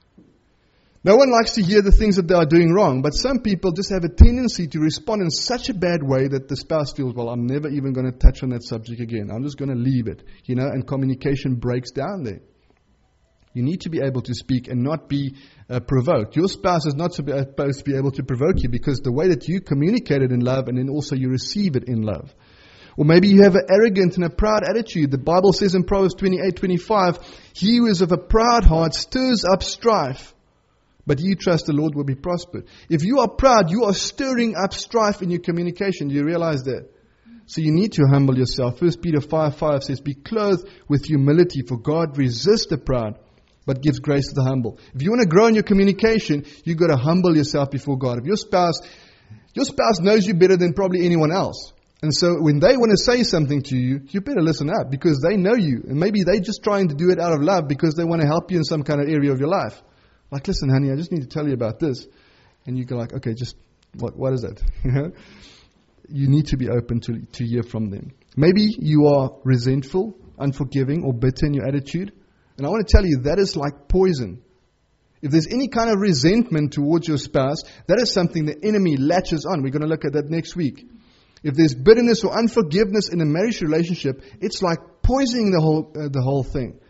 No one likes to hear the things that they are doing wrong, but some people just have a tendency to respond in such a bad way that the spouse feels, well, I'm never even going to touch on that subject again. I'm just going to leave it, and communication breaks down there. You need to be able to speak and not be provoked. Your spouse is not supposed to be able to provoke you because the way that you communicate it in love and then also you receive it in love. Or maybe you have an arrogant and a proud attitude. The Bible says in Proverbs 28:25, he who is of a proud heart stirs up strife, but you trust the Lord will be prospered. If you are proud, you are stirring up strife in your communication. Do you realize that? So you need to humble yourself. 1 Peter 5:5 says, be clothed with humility, for God resists the proud, but gives grace to the humble. If you want to grow in your communication, you've got to humble yourself before God. If your spouse knows you better than probably anyone else. And so when they want to say something to you, you better listen up because they know you. And maybe they're just trying to do it out of love because they want to help you in some kind of area of your life. Like, listen, honey, I just need to tell you about this. And you go like, okay, just, what is that? You need to be open to hear from them. Maybe you are resentful, unforgiving, or bitter in your attitude. And I want to tell you, that is like poison. If there's any kind of resentment towards your spouse, that is something the enemy latches on. We're going to look at that next week. If there's bitterness or unforgiveness in a marriage relationship, it's like poisoning the whole thing.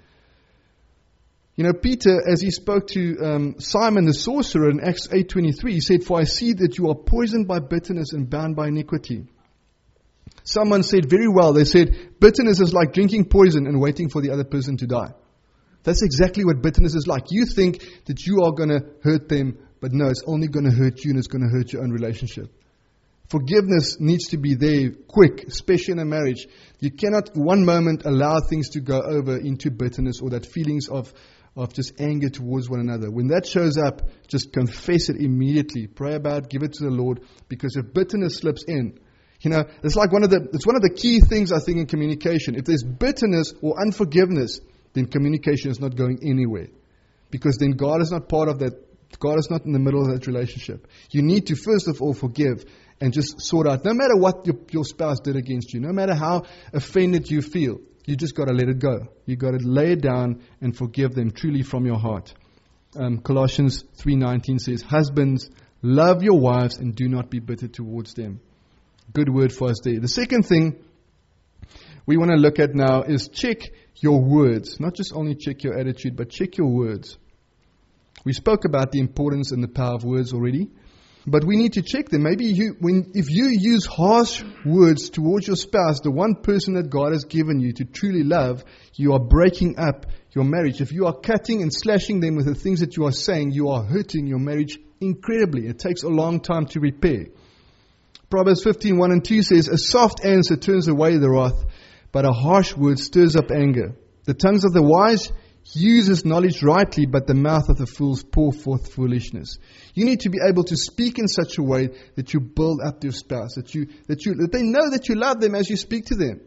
Peter, as he spoke to Simon the sorcerer in Acts 8:23, he said, for I see that you are poisoned by bitterness and bound by iniquity. Someone said very well, they said, bitterness is like drinking poison and waiting for the other person to die. That's exactly what bitterness is like. You think that you are going to hurt them, but no, it's only going to hurt you and it's going to hurt your own relationship. Forgiveness needs to be there quick, especially in a marriage. You cannot one moment allow things to go over into bitterness or that feelings of just anger towards one another. When that shows up, just confess it immediately. Pray about it, give it to the Lord, because if bitterness slips in, it's like one of the key things I think in communication. If there's bitterness or unforgiveness, then communication is not going anywhere. Because then God is not part of that. God is not in the middle of that relationship. You need to first of all forgive and just sort out, no matter what your spouse did against you, no matter how offended you feel, you just got to let it go. You got to lay it down and forgive them truly from your heart. Colossians 3:19 says, husbands, love your wives and do not be bitter towards them. Good word for us there. The second thing we want to look at now is check your words. Not just only check your attitude, but check your words. We spoke about the importance and the power of words already. But we need to check them. Maybe if you use harsh words towards your spouse, the one person that God has given you to truly love, you are breaking up your marriage. If you are cutting and slashing them with the things that you are saying, you are hurting your marriage incredibly. It takes a long time to repair. Proverbs 15:1-2 says, a soft answer turns away the wrath, but a harsh word stirs up anger. The tongues of the wise uses knowledge rightly, but the mouth of the fools pour forth foolishness. You need to be able to speak in such a way that you build up your spouse, that they know that you love them as you speak to them.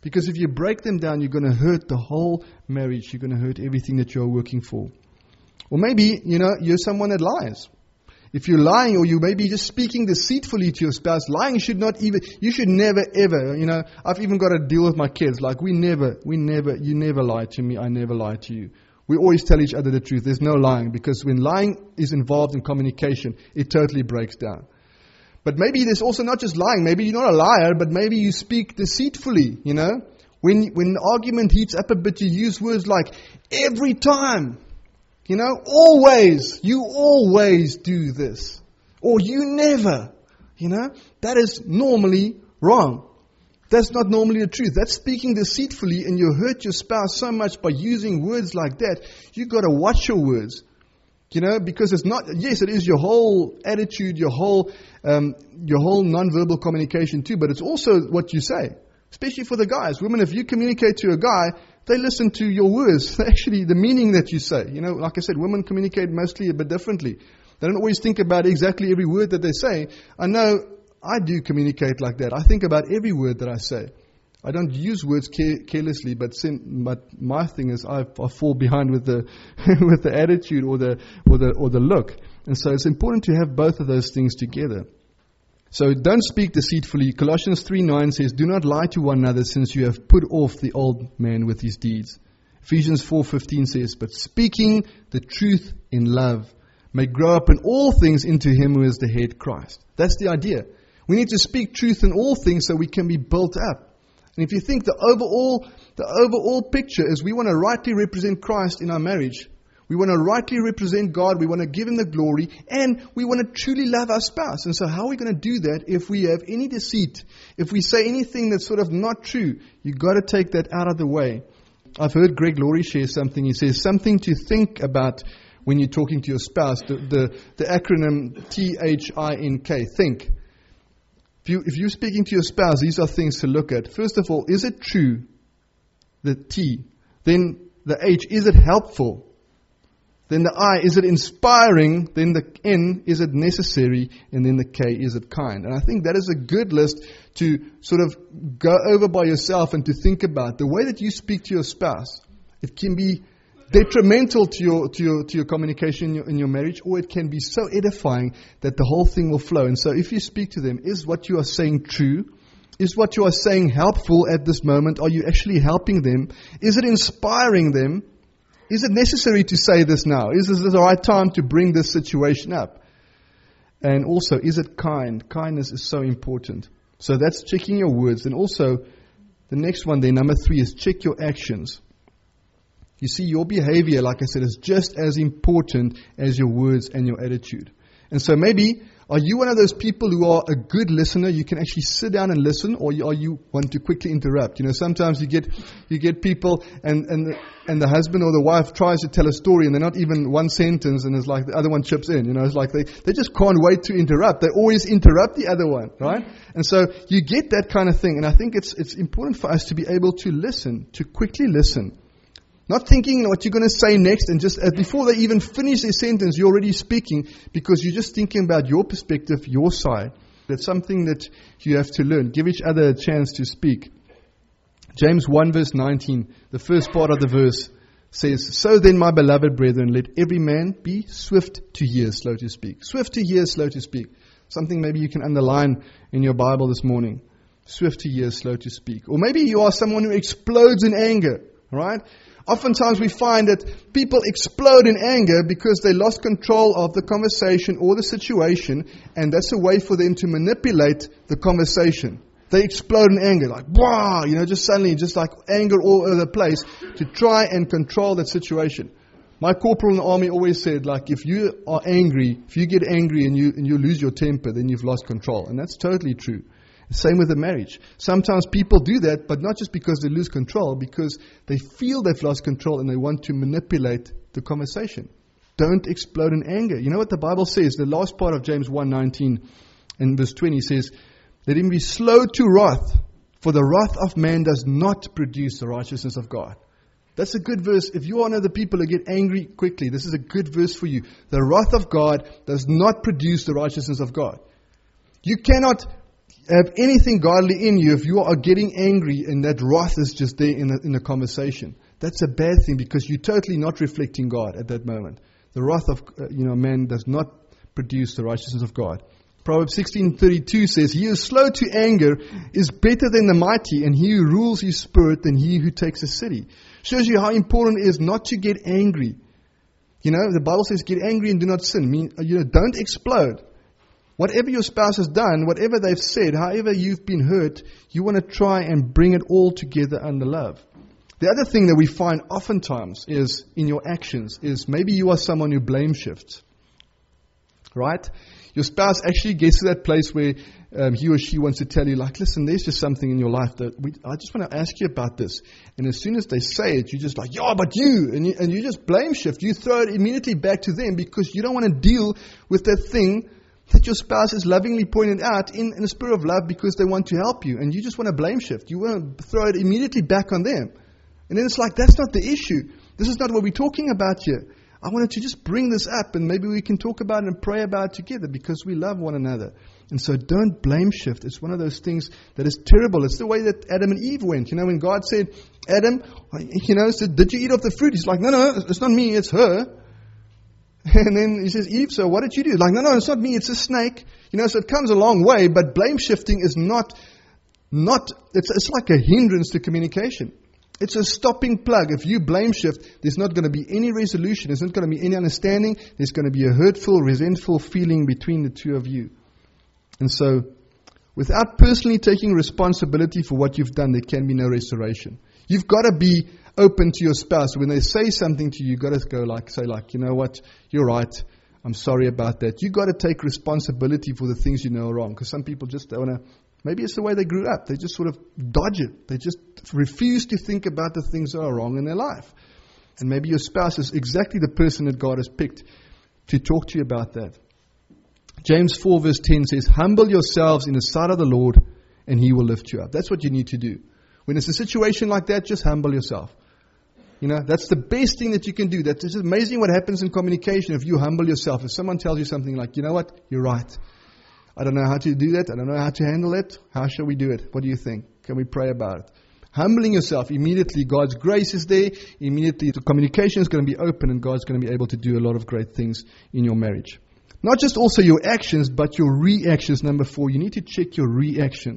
Because if you break them down, you're going to hurt the whole marriage. You're going to hurt everything that you're working for. Or maybe, you're someone that lies. If you're lying, or you may be just speaking deceitfully to your spouse, lying you should never ever, I've even got to deal with my kids. Like, you never lie to me, I never lie to you. We always tell each other the truth. There's no lying, because when lying is involved in communication, it totally breaks down. But maybe there's also not just lying. Maybe you're not a liar, but maybe you speak deceitfully, When the argument heats up a bit, you use words like, every time. Always, you always do this. Or you never, that is normally wrong. That's not normally the truth. That's speaking deceitfully, and you hurt your spouse so much by using words like that. You've got to watch your words. Because it's not, yes, it is your whole attitude, your whole non-verbal communication too, but it's also what you say. Especially for the guys. Women, if you communicate to a guy, they listen to your words. Actually, the meaning that you say. Like I said, women communicate mostly a bit differently. They don't always think about exactly every word that they say. I know I do communicate like that. I think about every word that I say. I don't use words carelessly, but my thing is I fall behind with the with the attitude or the look. And so it's important to have both of those things together. So don't speak deceitfully. Colossians 3:9 says, do not lie to one another, since you have put off the old man with his deeds. Ephesians 4:15 says, but speaking the truth in love may grow up in all things into him who is the head, Christ. That's the idea. We need to speak truth in all things so we can be built up. And if you think the overall picture is we want to rightly represent Christ in our marriage. We want to rightly represent God. We want to give Him the glory. And we want to truly love our spouse. And so how are we going to do that if we have any deceit? If we say anything that's sort of not true, you've got to take that out of the way. I've heard Greg Laurie share something. He says something to think about when you're talking to your spouse. The acronym THINK, think. If you're speaking to your spouse, these are things to look at. First of all, is it true? The T. Then the H, is it helpful? Then the I, is it inspiring? Then the N, is it necessary? And then the K, is it kind? And I think that is a good list to sort of go over by yourself and to think about. The way that you speak to your spouse, it can be detrimental to your communication in your marriage, or it can be so edifying that the whole thing will flow. And so if you speak to them, is what you are saying true? Is what you are saying helpful at this moment? Are you actually helping them? Is it inspiring them? Is it necessary to say this now? Is this the right time to bring this situation up? And also, is it kind? Kindness is so important. So that's checking your words. And also, the next one there, number 3, is check your actions. You see, your behavior, like I said, is just as important as your words and your attitude. And so maybe, are you one of those people who are a good listener? You can actually sit down and listen, or are you want to quickly interrupt? Sometimes you get people and the husband or the wife tries to tell a story and they're not even one sentence, and it's like the other one chips in. It's like they just can't wait to interrupt. They always interrupt the other one, right? And so you get that kind of thing. And I think it's important for us to be able to listen, to quickly listen. Not thinking what you're going to say next, and just before they even finish their sentence, you're already speaking, because you're just thinking about your perspective, your side. That's something that you have to learn. Give each other a chance to speak. James 1 verse 19, the first part of the verse says, so then, my beloved brethren, let every man be swift to hear, slow to speak. Swift to hear, slow to speak. Something maybe you can underline in your Bible this morning. Swift to hear, slow to speak. Or maybe you are someone who explodes in anger, right? Oftentimes we find that people explode in anger because they lost control of the conversation or the situation, and that's a way for them to manipulate the conversation. They explode in anger, like, wow, just suddenly, just like anger all over the place to try and control that situation. My corporal in the army always said, like, if you are angry, if you get angry and you lose your temper, then you've lost control. And that's totally true. Same with the marriage. Sometimes people do that, but not just because they lose control, because they feel they've lost control and they want to manipulate the conversation. Don't explode in anger. You know what the Bible says? The last part of James 1:19 and verse 20 says, let him be slow to wrath, for the wrath of man does not produce the righteousness of God. That's a good verse. If you are one of the people who get angry quickly, this is a good verse for you. The wrath of God does not produce the righteousness of God. You cannot have anything godly in you, if you are getting angry and that wrath is just there in the conversation, that's a bad thing, because you're totally not reflecting God at that moment. The wrath of man does not produce the righteousness of God. Proverbs 16:32 says, "He who is slow to anger is better than the mighty, and he who rules his spirit than he who takes a city." Shows you how important it is not to get angry. The Bible says, "Get angry and do not sin." Don't explode. Whatever your spouse has done, whatever they've said, however you've been hurt, you want to try and bring it all together under love. The other thing that we find oftentimes is in your actions is maybe you are someone who blame shifts. Right? Your spouse actually gets to that place where he or she wants to tell you, like, listen, there's just something in your life that I just want to ask you about this. And as soon as they say it, you're just like, yeah, but you. And you just blame shift. You throw it immediately back to them because you don't want to deal with that thing that your spouse is lovingly pointed out in a spirit of love because they want to help you. And you just want to blame shift. You want to throw it immediately back on them. And then it's like, that's not the issue. This is not what we're talking about here. I wanted to just bring this up, and maybe we can talk about it and pray about it together because we love one another. And so don't blame shift. It's one of those things that is terrible. It's the way that Adam and Eve went. When God said, Adam, said, did you eat of the fruit? He's like, no, it's not me, it's her. And then he says, Eve, so what did you do? Like, no, it's not me, it's a snake. So it comes a long way, but blame shifting is not it's like a hindrance to communication. It's a stopping plug. If you blame shift, there's not going to be any resolution. There's not going to be any understanding. There's going to be a hurtful, resentful feeling between the two of you. And so, without personally taking responsibility for what you've done, there can be no restoration. You've got to be open to your spouse. When they say something to you, you've got to go say, you know what, you're right. I'm sorry about that. You've got to take responsibility for the things you know are wrong. Because some people just don't want to. Maybe it's the way they grew up. They just sort of dodge it. They just refuse to think about the things that are wrong in their life. And maybe your spouse is exactly the person that God has picked to talk to you about that. James 4 verse 10 says, "Humble yourselves in the sight of the Lord, and He will lift you up." That's what you need to do. When it's a situation like that, just humble yourself. That's the best thing that you can do. It's just amazing what happens in communication if you humble yourself. If someone tells you something like, you know what, you're right. I don't know how to do that. I don't know how to handle it. How shall we do it? What do you think? Can we pray about it? Humbling yourself, immediately God's grace is there. Immediately the communication is going to be open, and God's going to be able to do a lot of great things in your marriage. Not just also your actions, but your reactions. Number 4, you need to check your reaction.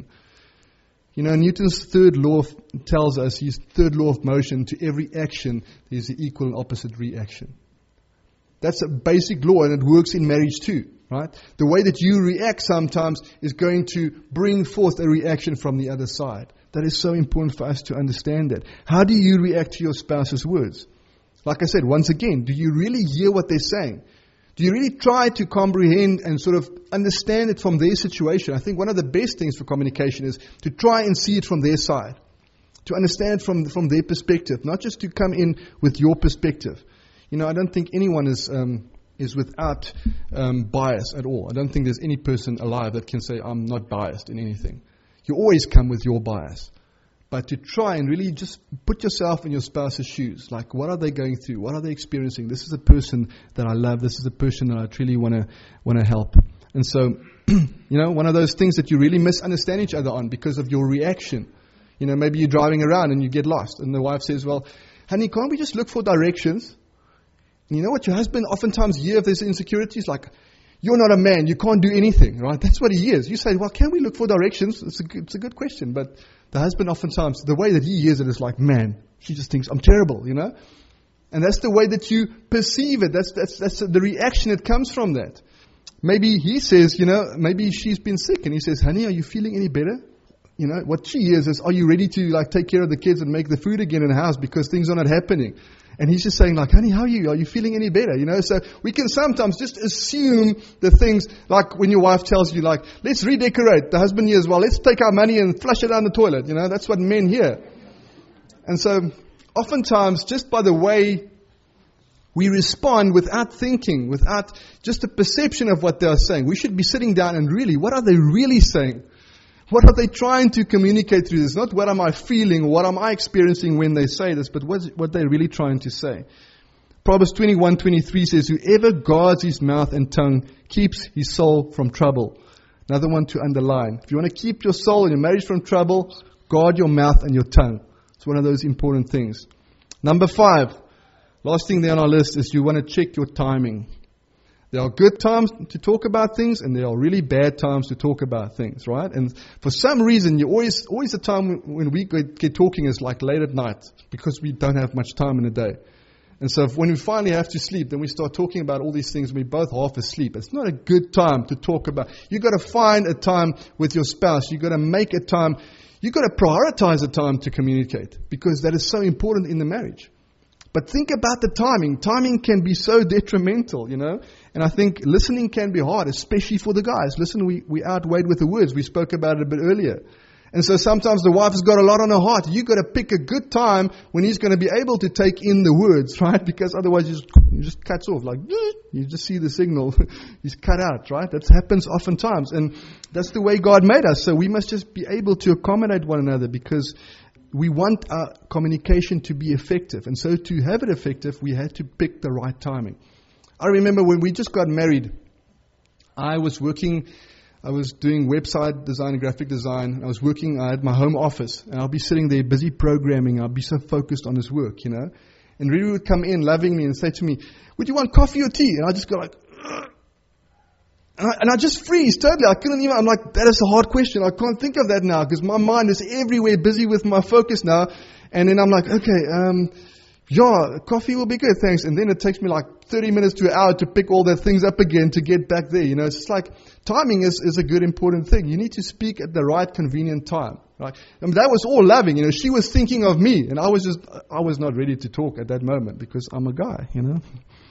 Newton's third law tells us, his third law of motion, to every action, there's the equal and opposite reaction. That's a basic law, and it works in marriage too. Right? The way that you react sometimes is going to bring forth a reaction from the other side. That is so important for us to understand that. How do you react to your spouse's words? Like I said, once again, do you really hear what they're saying? Do you really try to comprehend and sort of understand it from their situation? I think one of the best things for communication is to try and see it from their side. To understand from their perspective, not just to come in with your perspective. I don't think anyone is without bias at all. I don't think there's any person alive that can say, I'm not biased in anything. You always come with your bias. But to try and really just put yourself in your spouse's shoes. Like, what are they going through? What are they experiencing? This is a person that I love. This is a person that I truly want to help. And so, one of those things that you really misunderstand each other on because of your reaction. Maybe you're driving around and you get lost. And the wife says, well, honey, can't we just look for directions? And you know what? Your husband oftentimes hears there's insecurities like, you're not a man, you can't do anything, right? That's what he hears. You say, well, can we look for directions? It's a good question. But the husband oftentimes, the way that he hears it is like, man, she just thinks I'm terrible, And that's the way that you perceive it. That's the reaction that comes from that. Maybe he says, maybe she's been sick. And he says, honey, are you feeling any better? What she hears is, are you ready to take care of the kids and make the food again in the house because things are not happening? And he's just saying honey, how are you? Are you feeling any better? So we can sometimes just assume the things like when your wife tells you let's redecorate. The husband hears, well, let's take our money and flush it down the toilet. That's what men hear. And so oftentimes just by the way we respond without thinking, without just a perception of what they are saying, we should be sitting down and really, what are they really saying? What are they trying to communicate through this? Not what am I feeling, what am I experiencing when they say this, but what they're really trying to say. Proverbs 21:23 says, whoever guards his mouth and tongue keeps his soul from trouble. Another one to underline. If you want to keep your soul and your marriage from trouble, guard your mouth and your tongue. It's one of those important things. Number 5, last thing there on our list is you want to check your timing. There are good times to talk about things, and there are really bad times to talk about things, right? And for some reason, you always the time when we get talking is like late at night, because we don't have much time in the day. And so when we finally have to sleep, then we start talking about all these things, and we're both half asleep. It's not a good time to talk about. You've got to find a time with your spouse. You've got to make a time. You've got to prioritize a time to communicate, because that is so important in the marriage. But think about the timing. Timing can be so detrimental, you know. And I think listening can be hard, especially for the guys. Listen, we outweighed with the words. We spoke about it a bit earlier. And so sometimes the wife has got a lot on her heart. You've got to pick a good time when he's going to be able to take in the words, right? Because otherwise he just cuts off. Like, you just see the signal. He's cut out, right? That happens oftentimes. And that's the way God made us. So we must just be able to accommodate one another, because we want our communication to be effective. And so to have it effective, we had to pick the right timing. I remember when we just got married, I was doing website design and graphic design. I had my home office, and I'll be sitting there busy programming. I'll be so focused on this work, you know. And Riri would come in loving me and say to me, "Would you want coffee or tea?" And I just go like, ugh. And I just freeze totally. I'm like, that is a hard question. I can't think of that now, because my mind is everywhere busy with my focus now. And then I'm like, okay, yeah, coffee will be good, thanks. And then it takes me like 30 minutes to an hour to pick all the things up again to get back there. You know, it's just like timing is a good important thing. You need to speak at the right convenient time. Right? I mean, that was all loving. You know, she was thinking of me, and I was not ready to talk at that moment, because I'm a guy, you know.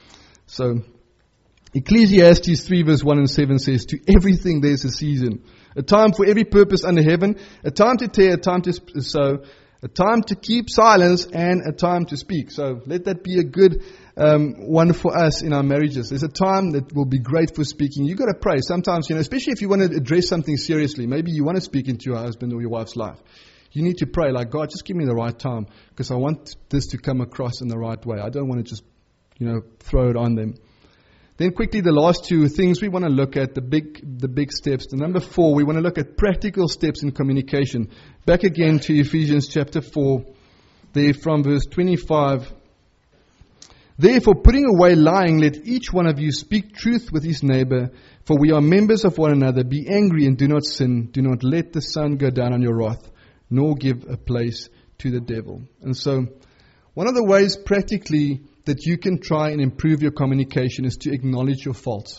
So Ecclesiastes 3 verse 1 and 7 says, "To everything there's a season, a time for every purpose under heaven, a time to tear, a time to sow, a time to keep silence, and a time to speak." So let that be a good one for us in our marriages. There's a time that will be great for speaking. You've got to pray. Sometimes, you know, especially if you want to address something seriously, maybe you want to speak into your husband or your wife's life. You need to pray, like, "God, just give me the right time, because I want this to come across in the right way. I don't want to just, you know, throw it on them." Then quickly, the last 2 things we want to look at, the big steps. The number 4, we want to look at practical steps in communication. Back again to Ephesians chapter 4, there from verse 25. "Therefore, putting away lying, let each one of you speak truth with his neighbor, for we are members of one another. Be angry and do not sin. Do not let the sun go down on your wrath, nor give a place to the devil." And so, one of the ways practically that you can try and improve your communication is to acknowledge your faults.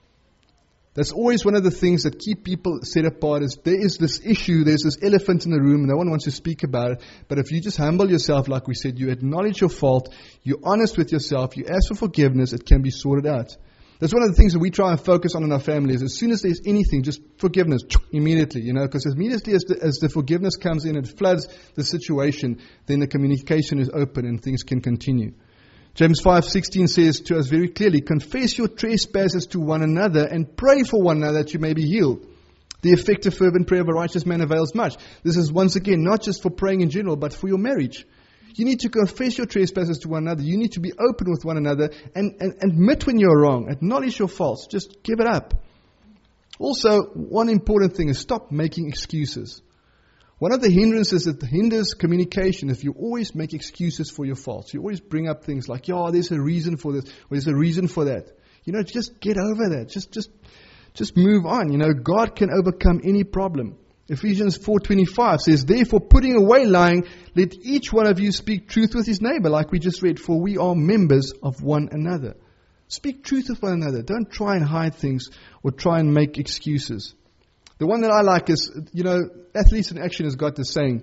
That's always one of the things that keep people set apart. Is there is this issue, there's this elephant in the room, no one wants to speak about it. But if you just humble yourself, like we said, you acknowledge your fault, you're honest with yourself, you ask for forgiveness, it can be sorted out. That's one of the things that we try and focus on in our families. As soon as there's anything, just forgiveness, immediately, you know, because immediately as the forgiveness comes in, it floods the situation, then the communication is open and things can continue. James 5:16 says to us very clearly, "Confess your trespasses to one another and pray for one another that you may be healed. The effective fervent prayer of a righteous man avails much." This is once again not just for praying in general, but for your marriage. You need to confess your trespasses to one another. You need to be open with one another and admit when you're wrong. Acknowledge your faults. Just give it up. Also, one important thing is stop making excuses. One of the hindrances that hinders communication, if you always make excuses for your faults, you always bring up things like, "Yeah, there's a reason for this, or there's a reason for that." You know, just get over that. Just move on. You know, God can overcome any problem. Ephesians 4:25 says, "Therefore, putting away lying, let each one of you speak truth with his neighbor," like we just read, "for we are members of one another." Speak truth with one another. Don't try and hide things or try and make excuses. The one that I like is, you know, Athletes in Action has got this saying.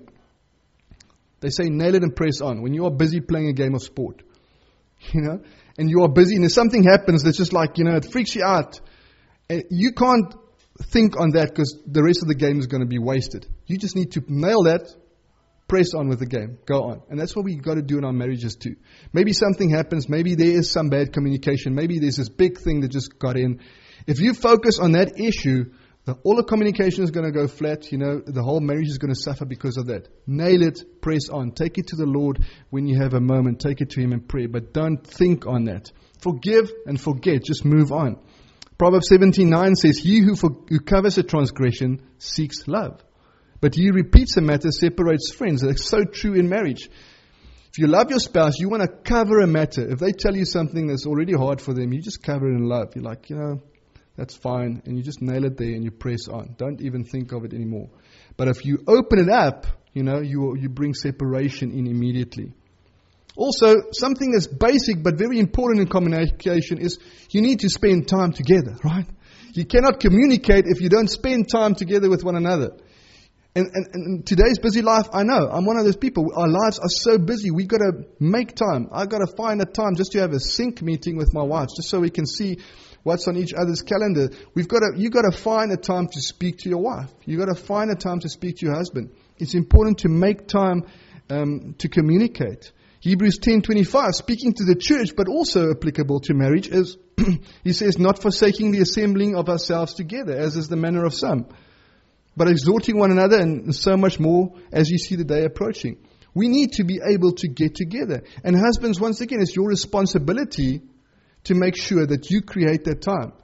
They say, "Nail it and press on." When you are busy playing a game of sport, you know, and you are busy and if something happens that's just like, you know, it freaks you out, you can't think on that because the rest of the game is going to be wasted. You just need to nail that, press on with the game, go on. And that's what we've got to do in our marriages too. Maybe something happens, maybe there is some bad communication, maybe there's this big thing that just got in. If you focus on that issue, all the communication is going to go flat. You know, the whole marriage is going to suffer because of that. Nail it, press on. Take it to the Lord when you have a moment. Take it to Him in prayer. But don't think on that. Forgive and forget. Just move on. Proverbs 17:9 says, he who covers a transgression seeks love, but he who repeats a matter separates friends. That's so true in marriage. If you love your spouse, you want to cover a matter. If they tell you something that's already hard for them, you just cover it in love. You're like, that's fine. And you just nail it there and you press on. Don't even think of it anymore. But if you open it up, you bring separation in immediately. Also, something that's basic but very important in communication is you need to spend time together, right? You cannot communicate if you don't spend time together with one another. And in today's busy life, I know, I'm one of those people. Our lives are so busy. We've got to make time. I've got to find a time just to have a sync meeting with my wife, just so we can see what's on each other's calendar. You've got to find a time to speak to your wife. You've got to find a time to speak to your husband. It's important to make time to communicate. Hebrews 10:25, speaking to the church, but also applicable to marriage, is he says, not forsaking the assembling of ourselves together, as is the manner of some, but exhorting one another, and so much more as you see the day approaching. We need to be able to get together. And husbands, once again, it's your responsibility to make sure that you create that time.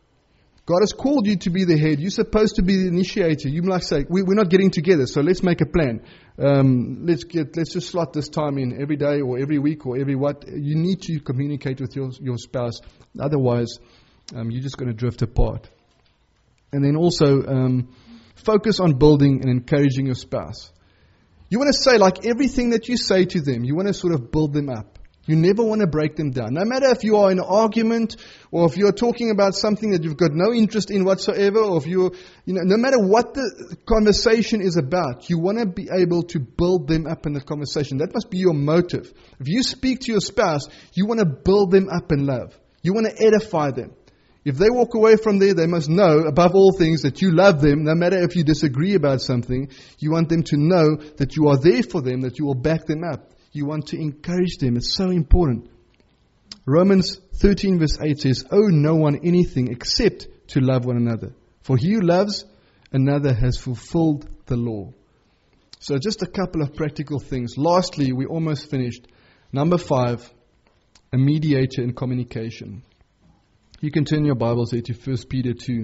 God has called you to be the head. You're supposed to be the initiator. You might say, we're not getting together, so let's make a plan. Let's just slot this time in every day or every week or every what. You need to communicate with your spouse. Otherwise, you're just going to drift apart. And then also, focus on building and encouraging your spouse. You want to say, like, everything that you say to them, you want to sort of build them up. You never want to break them down. No matter if you are in an argument or if you're talking about something that you've got no interest in whatsoever, or if no matter what the conversation is about, you want to be able to build them up in the conversation. That must be your motive. If you speak to your spouse, you want to build them up in love. You want to edify them. If they walk away from there, they must know, above all things, that you love them. No matter if you disagree about something, you want them to know that you are there for them, that you will back them up. You want to encourage them. It's so important. Romans 13 verse 8 says, owe no one anything except to love one another. For he who loves another has fulfilled the law. So just a couple of practical things. Lastly, we almost finished. Number 5, a mediator in communication. You can turn your Bibles there to 1 Peter 2.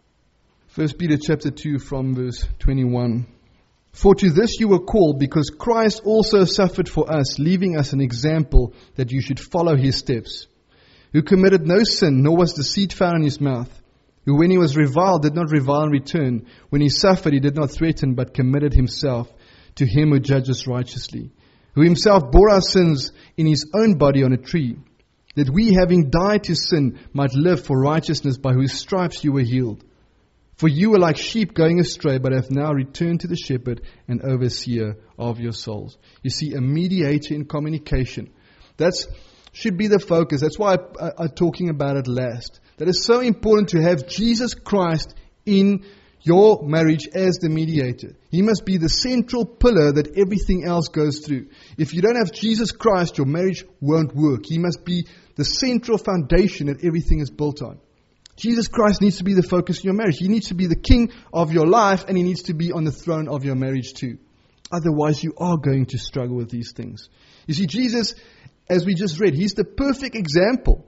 1 Peter chapter 2 from verse 21. For to this you were called, because Christ also suffered for us, leaving us an example that you should follow his steps. Who committed no sin, nor was deceit found in his mouth. Who when he was reviled did not revile in return. When he suffered he did not threaten, but committed himself to him who judges righteously. Who himself bore our sins in his own body on a tree, that we, having died to sin, might live for righteousness, by whose stripes you were healed. For you were like sheep going astray, but have now returned to the shepherd and overseer of your souls. You see, a mediator in communication. That should be the focus. That's why I'm talking about it last. That is so important to have Jesus Christ in your marriage as the mediator. He must be the central pillar that everything else goes through. If you don't have Jesus Christ, your marriage won't work. He must be the central foundation that everything is built on. Jesus Christ needs to be the focus of your marriage. He needs to be the king of your life, and he needs to be on the throne of your marriage too. Otherwise, you are going to struggle with these things. You see, Jesus, as we just read, he's the perfect example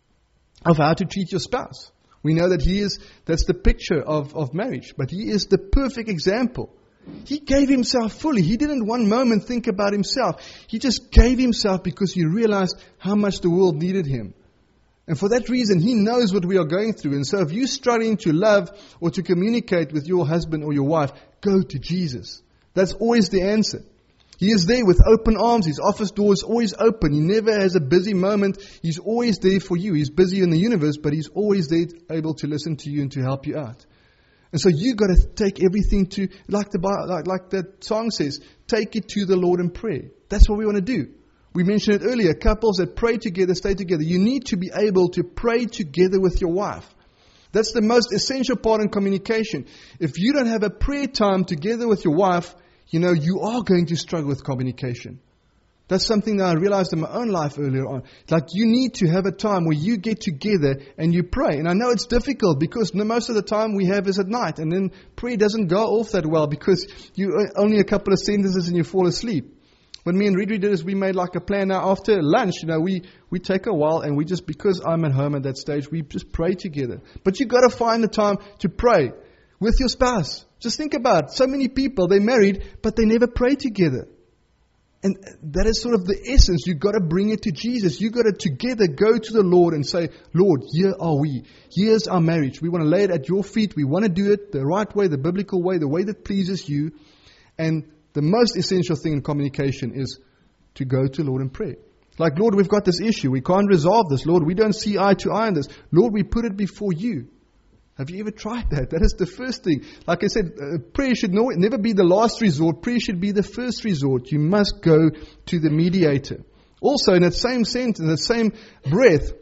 of how to treat your spouse. We know that that's the picture of marriage, but he is the perfect example. He gave himself fully. He didn't one moment think about himself. He just gave himself because he realized how much the world needed him. And for that reason, he knows what we are going through. And so if you're struggling to love or to communicate with your husband or your wife, go to Jesus. That's always the answer. He is there with open arms. His office door is always open. He never has a busy moment. He's always there for you. He's busy in the universe, but he's always there, able to listen to you and to help you out. And so you got to take everything to, like that song says, take it to the Lord in prayer. That's what we want to do. We mentioned it earlier, couples that pray together, stay together. You need to be able to pray together with your wife. That's the most essential part in communication. If you don't have a prayer time together with your wife, you are going to struggle with communication. That's something that I realized in my own life earlier on. Like, you need to have a time where you get together and you pray. And I know it's difficult because most of the time we have is at night. And then prayer doesn't go off that well because you only a couple of sentences and you fall asleep. What me and Ridri did is we made like a plan now after lunch. We take a while and we just, because I'm at home at that stage, we just pray together. But you got to find the time to pray with your spouse. Just think about it. So many people, they're married, but they never pray together. And that is sort of the essence. You've got to bring it to Jesus. You've got to together go to the Lord and say, Lord, here are we. Here's our marriage. We want to lay it at your feet. We want to do it the right way, the biblical way, the way that pleases you. And the most essential thing in communication is to go to Lord in prayer. Like, Lord, we've got this issue. We can't resolve this. Lord, we don't see eye to eye on this. Lord, we put it before you. Have you ever tried that? That is the first thing. Like I said, prayer should never be the last resort. Prayer should be the first resort. You must go to the mediator. Also, in that same sentence, in that same breath,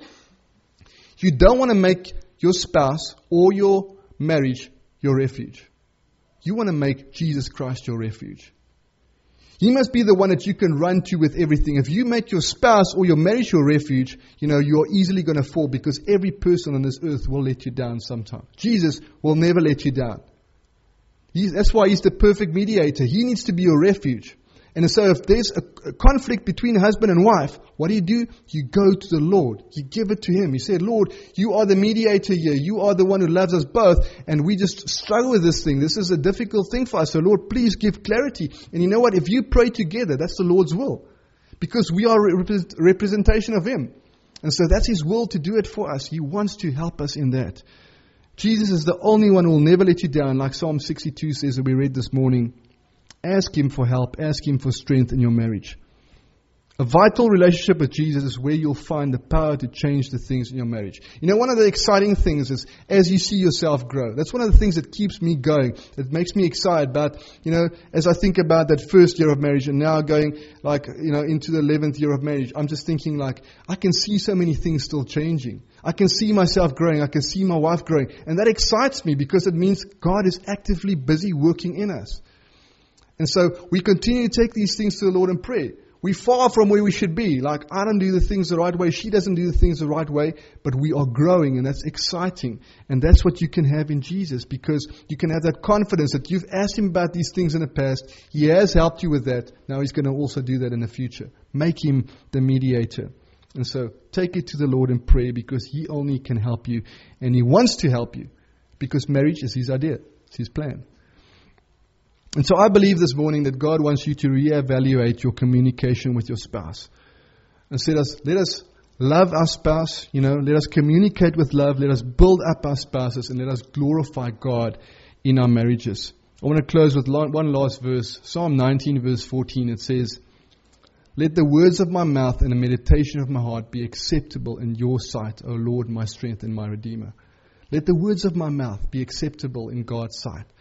you don't want to make your spouse or your marriage your refuge. You want to make Jesus Christ your refuge. He must be the one that you can run to with everything. If you make your spouse or your marriage your refuge, you're easily going to fall, because every person on this earth will let you down sometime. Jesus will never let you down. That's why He's the perfect mediator. He needs to be your refuge. And so if there's a conflict between husband and wife, what do? You go to the Lord. You give it to Him. You say, Lord, you are the mediator here. You are the one who loves us both. And we just struggle with this thing. This is a difficult thing for us. So Lord, please give clarity. And you know what? If you pray together, that's the Lord's will. Because we are a representation of Him. And so that's His will to do it for us. He wants to help us in that. Jesus is the only one who will never let you down. Like Psalm 62 says that we read this morning. Ask Him for help. Ask Him for strength in your marriage. A vital relationship with Jesus is where you'll find the power to change the things in your marriage. One of the exciting things is as you see yourself grow. That's one of the things that keeps me going. It makes me excited about, as I think about that first year of marriage and now going into the 11th year of marriage, I'm just thinking I can see so many things still changing. I can see myself growing. I can see my wife growing. And that excites me because it means God is actively busy working in us. And so we continue to take these things to the Lord in prayer. We're far from where we should be. I don't do the things the right way. She doesn't do the things the right way. But we are growing, and that's exciting. And that's what you can have in Jesus, because you can have that confidence that you've asked Him about these things in the past. He has helped you with that. Now He's going to also do that in the future. Make Him the mediator. And so take it to the Lord in prayer, because He only can help you. And He wants to help you, because marriage is His idea. It's His plan. And so I believe this morning that God wants you to reevaluate your communication with your spouse. And so let us love our spouse, let us communicate with love, let us build up our spouses, and let us glorify God in our marriages. I want to close with one last verse. Psalm 19 verse 14, it says, Let the words of my mouth and the meditation of my heart be acceptable in your sight, O Lord, my strength and my Redeemer. Let the words of my mouth be acceptable in God's sight.